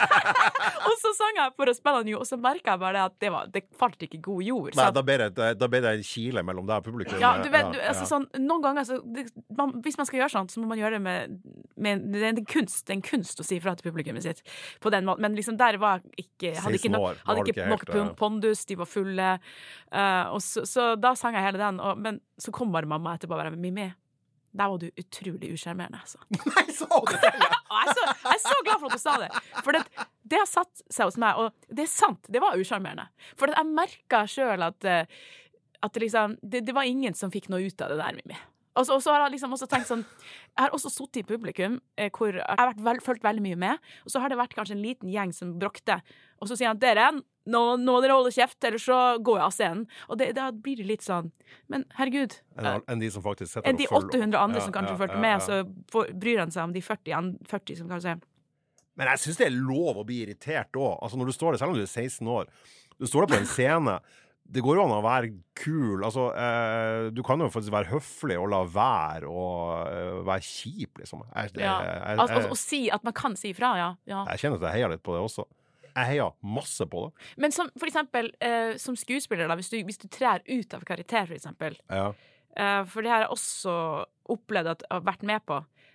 Og så sang jeg for å spille on you, og så merket jeg bare det at det, var, det falt ikke i god jord. Nei, så- da ble det, da ble det en kile mellom deg og publikum. Ja, du vet, du, Ja, altså, ja. sånn, noen ganger så, det, man, hvis man skal gjøre sånt, så må man gjøre det med, med det er en kunst, det er en kunst å si fra til publikummet sitt på den måten, men liksom der var jeg ikke hadde ikke, seksten no, år, da hadde har du ikke ikke nok helt, pon- pondus, de var fulle eh, og så, så da sang jeg hele den og, men så kom bare mamma etterpå og bare, Mimi, der var du utrolig uskjermerende altså. Nei, sa du det? Og jeg er, så, jeg er så glad for at du sa det. For det, det har satt seg hos meg, og det er sant, det var uskjermerende. For det, jeg merket selv at, eh, at det, liksom, det, det var ingen som fikk noe ut av det der, Mimi. Og så, og så har jeg liksom også tenkt sånn, jeg har også suttet i publikum, eh, hvor jeg har vært vel, følt veldig mye med, og så har det vært kanskje en liten gjeng som brokte, og så sier han, dere, nå, nå må dere holde kjeft, eller så går jeg av scenen. Og det, da blir det litt sånn, men herregud, Enn en de som faktisk setter enn og de følger. åtte hundre andre Ja, som kanskje ja, fulgte ja, med, ja. så får, bryr han seg om de førti, an- førti som kanskje Men jeg synes det er lov å bli irritert også. Altså når du står der, selv om du er seksten år, du står der på en scene, det går jo an å være kul. Altså, eh, du kan jo faktisk være høflig og la være og eh, være kjip, liksom. Jeg, det, Ja. jeg, Altså, jeg, altså, å si at man kan si ifra, ja. ja. jeg kjenner at jeg heier litt på det også. Jeg heier masse på det. Men som, for eksempel, eh, som skuespiller, da, hvis du, hvis du trær ut av karakter, for eksempel. Ja. Eh, for det har jeg også opplevd at jeg har vært med på.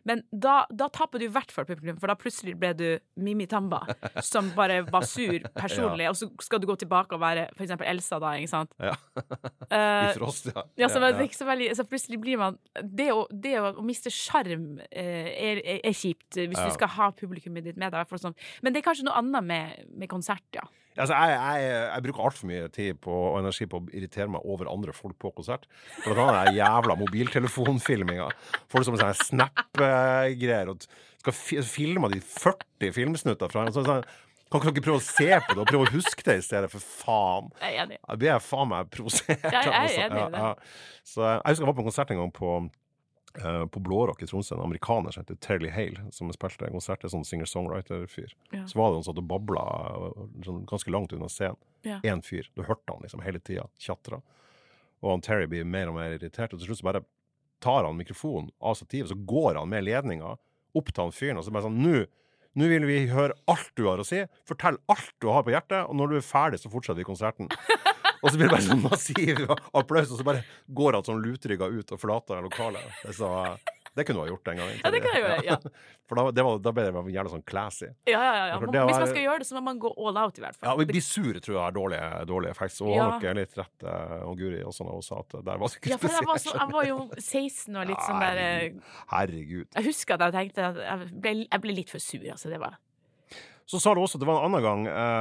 Men da, da taper du i hvert fall publikum, for da plutselig ble du Mimi Tamba, som bare var sur personlig, ja. Og så skal du gå tilbake og være for eksempel Elsa da, ikke sant? Ja. Uh, I frost, ja. Ja, så, ja, ja. Så, veldig, så plutselig blir man det å, det å, å miste skjerm uh, er, er, er kjipt hvis ja. Du skal ha publikummet ditt med deg. Sånn. Men det er kanskje noe annet med, med konsert, ja. Altså, jeg, jeg, jeg bruker alt for mye tid på, og energi på å irritere meg over andre folk på konsert. For da er det jævla mobiltelefonfilminga. Folk som sånne snap-greier og skal fi- filme de førti filmsnutter fra en sånn, sånn kan ikke dere prøve å se på det og prøve å huske det i stedet, for faen. Jeg er enig. Jeg blir faen meg provosert. Ja, jeg er enig i det. Ja, ja. Så jeg husker jeg var på en konsert en gang på Uh, på Blårock i Tromsø, en amerikaner som heter Terry Hale, som spilte en konsert, en sånn singer-songwriter-fyr. Ja. Så var det noen som hadde babla sånn, ganske langt under scenen. Ja. En fyr. Du hørte han liksom hele tiden, tjatra. Og han Terry blir mer og mer irritert, og til slutt så bare tar han mikrofonen av stativet, så går han med ledninga opp til han fyren, og så bare sånn, nå Nå vil vi høre alt du har å si, fortell alt du har på hjertet, og når du er ferdig så fortsetter vi konserten. Og så blir det bare sånn massiv applaus, og så bare går han sånn lutrygga ut og forlater lokalet. Så det kunne du ha gjort en gang. Ja, det kan jeg gjøre, ja. For da, det var, da ble det jævlig sånn classy. Ja, ja, ja. Var, Hvis man skal gjøre det, så må man gå all out i hvert fall. Ja, og bli sur tror jeg er dårlig, dårlig effekt. Og ja. Han er litt rett, og Guri også når hun sa at der var det ikke ja, for jeg var, så, jeg var jo seksten og litt ja, sånn der... Herregud. Jeg husker at jeg tenkte at jeg ble, jeg ble litt for sur, altså det var... Så sa du også, det var en annen gang,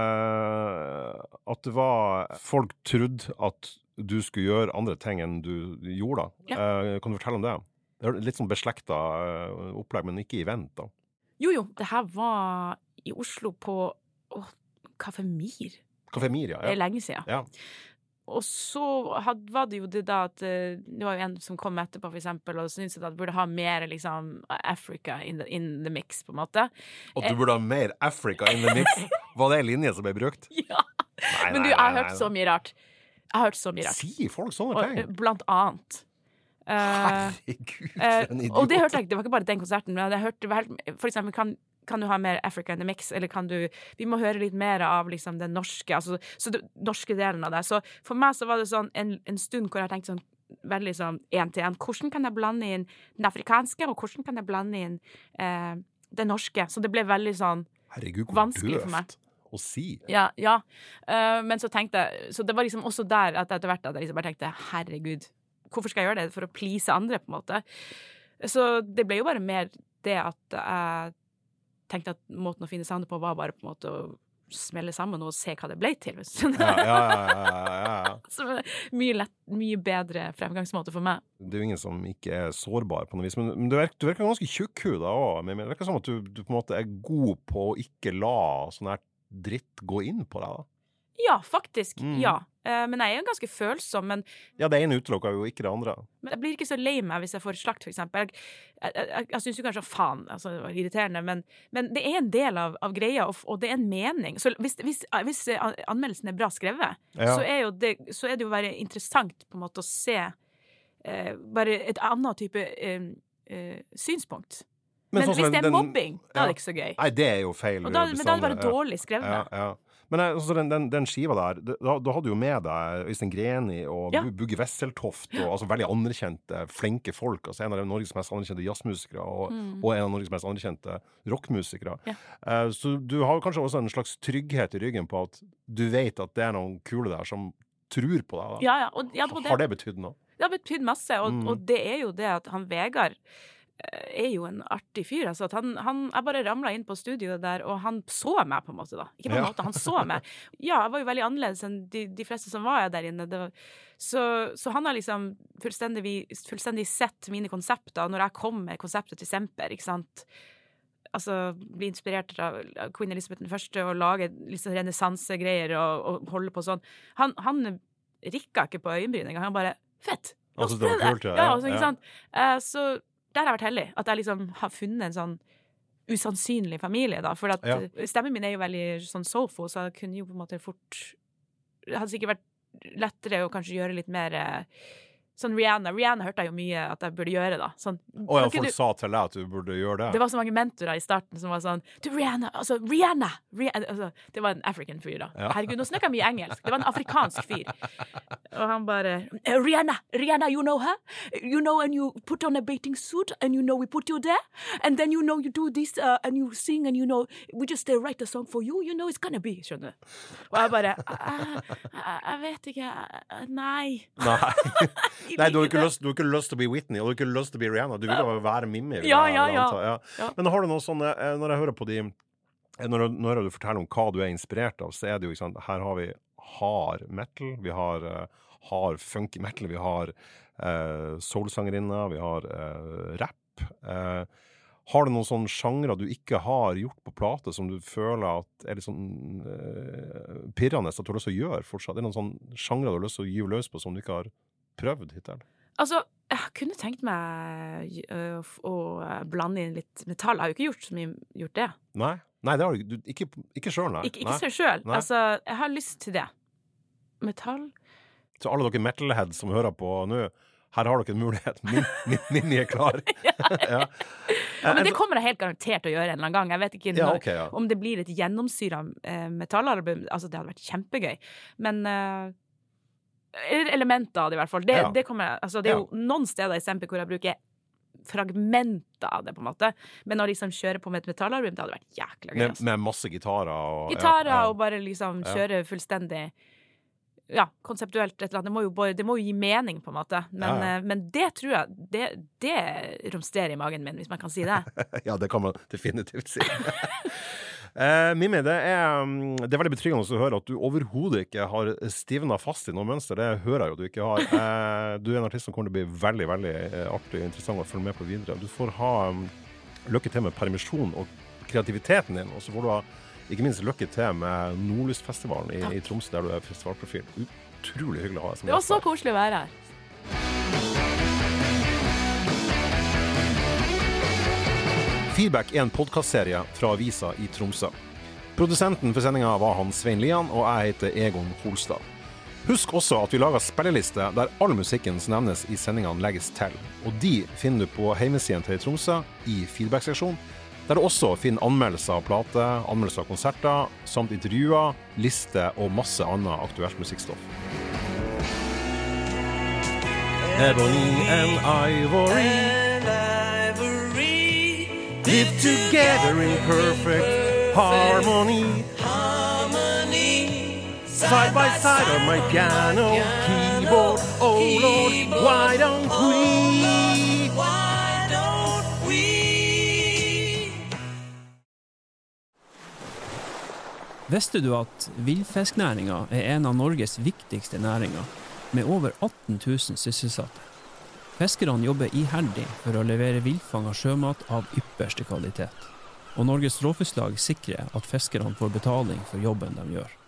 eh, at det var folk trodde at du skulle gjøre andre ting enn du gjorde da. Ja. Eh, kan du fortelle om det? Det er litt sånn beslekta uh, opplegg, men ikke event da. Jo, jo. Det her var i Oslo på oh, Café Mir. Café Mir, ja. ja. Det er lenge siden. Ja. Og så had, var det jo det da at uh, det var jo en som kom etterpå for eksempel, og syntes at jeg burde ha mer liksom Africa in the, in the mix, på en måte. Og du burde ha mer Africa in the mix? Var det en linje som ble brukt? Ja. Nei, men du, jeg har hørt så mye rart. Jeg har hørt så mye rart. Sier folk sånne ting? Og, blant annet. Uh, Herregud, for en idiot. Uh, og det hørte jeg ikke, det var ikke bare den konserten, men jeg hørte helt, for eksempel, kan, kan du ha mer Africa in the mix, eller kan du, vi må høre litt mer av liksom den norske, altså, så det, norske delen av det. Så for meg så var det sånn en, en stund hvor jeg tenkte sånn, veldig sånn en til en, hvordan kan jeg blande inn den afrikanske, og hvordan kan jeg blande inn uh, den norske, så det ble veldig sånn Herregud, vanskelig for meg å si. Ja, ja. Uh, men så tenkte jeg, så det var liksom også der at etter hvert at jeg liksom bare tenkte, herregud, hvorfor skal jeg gjøre det? For å please andre, på en måte. Så det ble jo bare mer det at jeg tenkte at måten å finne soundet på var bare på en måte å smelle sammen og se hva det ble til. Ja, ja, ja, ja, ja. Så mye, lett, mye bedre fremgangsmåte for meg. Det er jo ingen som ikke er sårbar på noe vis, men, men du, virker, du virker ganske tjukkhuda også. Men det virker som at du, du på en måte er god på å ikke la sånn her dritt gå inn på deg da. Ja, faktisk, mm. ja. Uh, men jeg er jo ganske følsom, men... Ja, det ene utelukker jo ikke det andre. Men jeg blir ikke så lei meg hvis jeg får slakt, for eksempel. Jeg, jeg, jeg, jeg synes jo kanskje, faen, altså, det var irriterende, men, men det er en del av, av greia, og, og det er en mening. Så hvis, hvis, hvis anmeldelsen er bra skrevet, ja. så, er jo det, så er det jo bare interessant på en måte å se uh, bare et annet type uh, uh, synspunkt. Men, men sånn hvis det er den, mobbing, ja. da er det ikke så gøy. Nei, det er jo feil. Og da, men da er det bare dårlig skrevet. Ja, ja. Men altså, den, den, den skiva der, da, da hadde du jo med deg Øystein Greni og ja. Bugge Wesseltoft, og altså veldig anerkjente, flinke folk, altså en av Norges mest anerkjente jazzmusikere, og, mm. og en av Norges mest anerkjente rockmusikere. Ja. Uh, så du har kanskje også en slags trygghet i ryggen på at du vet at det er noen kule der som tror på deg. Da. Ja, ja. Og, ja, det, har det betydd noe? Det har betydd masse, og, mm. og det er jo det at han Vegard er jo en artig fyr, altså at han, han jeg bare ramlet inn på studioet der, og han så meg på en måte da, ikke på en ja. måte, han så meg ja, jeg var jo veldig annerledes enn de, de fleste som var der inne, det var, så, så han har liksom fullstendig, fullstendig sett mine konsepter, når jeg kom med konseptet til Semper, ikke sant, altså bli inspirert av Queen Elizabeth den første, og lage liksom renessanse-greier, og, og holde på sånn, han, han rikket ikke på øyenbryning, han bare, fett, altså, det var kult, ja, ja, altså, ikke sant, uh, så der har jeg vært heldig, at jeg liksom har funnet en sånn usannsynlig familie da, for at ja. stemmen min er jo veldig sånn soulful, så jeg kunne jo på en måte fort, det hadde sikkert vært lettere å kanskje gjøre litt mer Sånn Rihanna. Rihanna hørte jeg jo mye at jeg burde gjøre da. Sånn, Å ja, kan ikke folk du- sa til deg at du burde gjøre det. Det var så mange mentorer i starten som var sånn Du, Rihanna! Altså, Rihanna! Rihanna altså, det var en African fyr, da. Ja. Herregud, nå snakker jeg mye engelsk. Det var en afrikansk fyr. Og han bare "Eh, Rihanna! Rihanna, you know her? You know, and you put on a bathing suit, and you know we put you there, and then you know you do this, uh, and you sing, and you know we just uh, write a song for you, you know it's gonna be, skjønner du. Og jeg bare Jeg, jeg, jeg vet ikke jeg- Nei. Nei. Jeg Nei, du har liker ikke det. lyst, du har ikke lyst til å bli Whitney, og du har ikke lyst til å bli Rihanna. Du vil jo være Mimmi. vil Ja, jeg ja, ja. anta, ja. Ja. Men har du noen sånne, eh, når jeg hører på de, eh, når, når du forteller om hva du er inspirert av, så er det jo, ikke sant, her har vi hard metal, vi har uh, hard funky metal, vi har uh, soulsangerinner, vi har uh, rap. Uh, har du noen sånne sjangre du ikke har gjort på plate, som du føler at er litt sånn uh, pirrende, at du har lyst til å gjøre fortsatt? Er det noen sånne sjangre du har lyst til å gi løs på, som du ikke har prøvd hittil? Altså, jeg kunne tenkt meg øh, f- å øh, blande inn litt metall. Jeg har jo ikke gjort så mye gjort det. Nei, nei, det har du, du ikke, ikke selv, nei. Ik ikke nei. se selv. Nei. Altså, jeg har lyst til det. Metall? Så alle dere metalheads som hører på nå, her har dere en mulighet. Min, min, min er klar. ja. Ja, men det kommer jeg helt garantert til å gjøre en eller annen gang. Jeg vet ikke Ja, når, ok, ja. om det blir et gjennomsyra eh, metallalbum. Altså, det hadde vært kjempegøy. Men eh, elementer av det, i hvert fall. Det, Ja. det, kommer jeg, altså, det er jo noen steder i Sempe hvor jeg bruker fragmenter av det, på en måte. Men å liksom kjøre på med et metallalbum, det hadde vært jækla gøy. Med, Altså. med masse gitarer. Og, Gitarer ja, ja. og bare liksom Ja. kjøre fullstendig ja, konseptuelt et eller annet. Det må jo, bare, det må jo gi mening, på en måte. Men, Ja, ja. eh, men det tror jeg det, det romsterer i magen min, hvis man kan si det. Ja, det kan man definitivt si. eh, Mimmi, det er, mm, det er veldig betryggende å høre at du overhodet ikke har stivnet fast i noe mønster. Det hører jeg jo du ikke har. Eh, du er en artist som kommer til å bli veldig, veldig eh, artig og interessant å følge med på videre. Du får ha um, lykke til med permisjon og kreativiteten din, og så får du ha ikke minst lykke til med Nordlysfestivalen i, i Tromsø, der du er festivalprofil. Utrolig hyggelig å ha deg som Det var gjest så her. koselig å være her. Feedback er en podcastserie fra Avisa i Tromsø. Produsenten for sendingen var han Svein Lian, og jeg heter Egon Holstad. Husk også at vi lager spilleliste der all musikken som nevnes i sendingene legges til, og de finner du på hjemmesiden til Tromsø i feedback-seksjonen, der du også finner anmeldelser av plate, anmeldelser av konserter, samt intervjuer, liste og masse annet aktuelt musikkstoff. Ebony and Ivory live together in perfect harmony. Side by side on my piano keyboard. Oh Lord, why don't we? Visste du at villfisknæringa er en av Norges viktigste næringer, med over atten tusen sysselsatte? Fiskerne jobber iherdig for å levere villfanget sjømat av ypperste kvalitet, og Norges Råfisklag sikrer at fiskerne får betaling for jobben de gjør.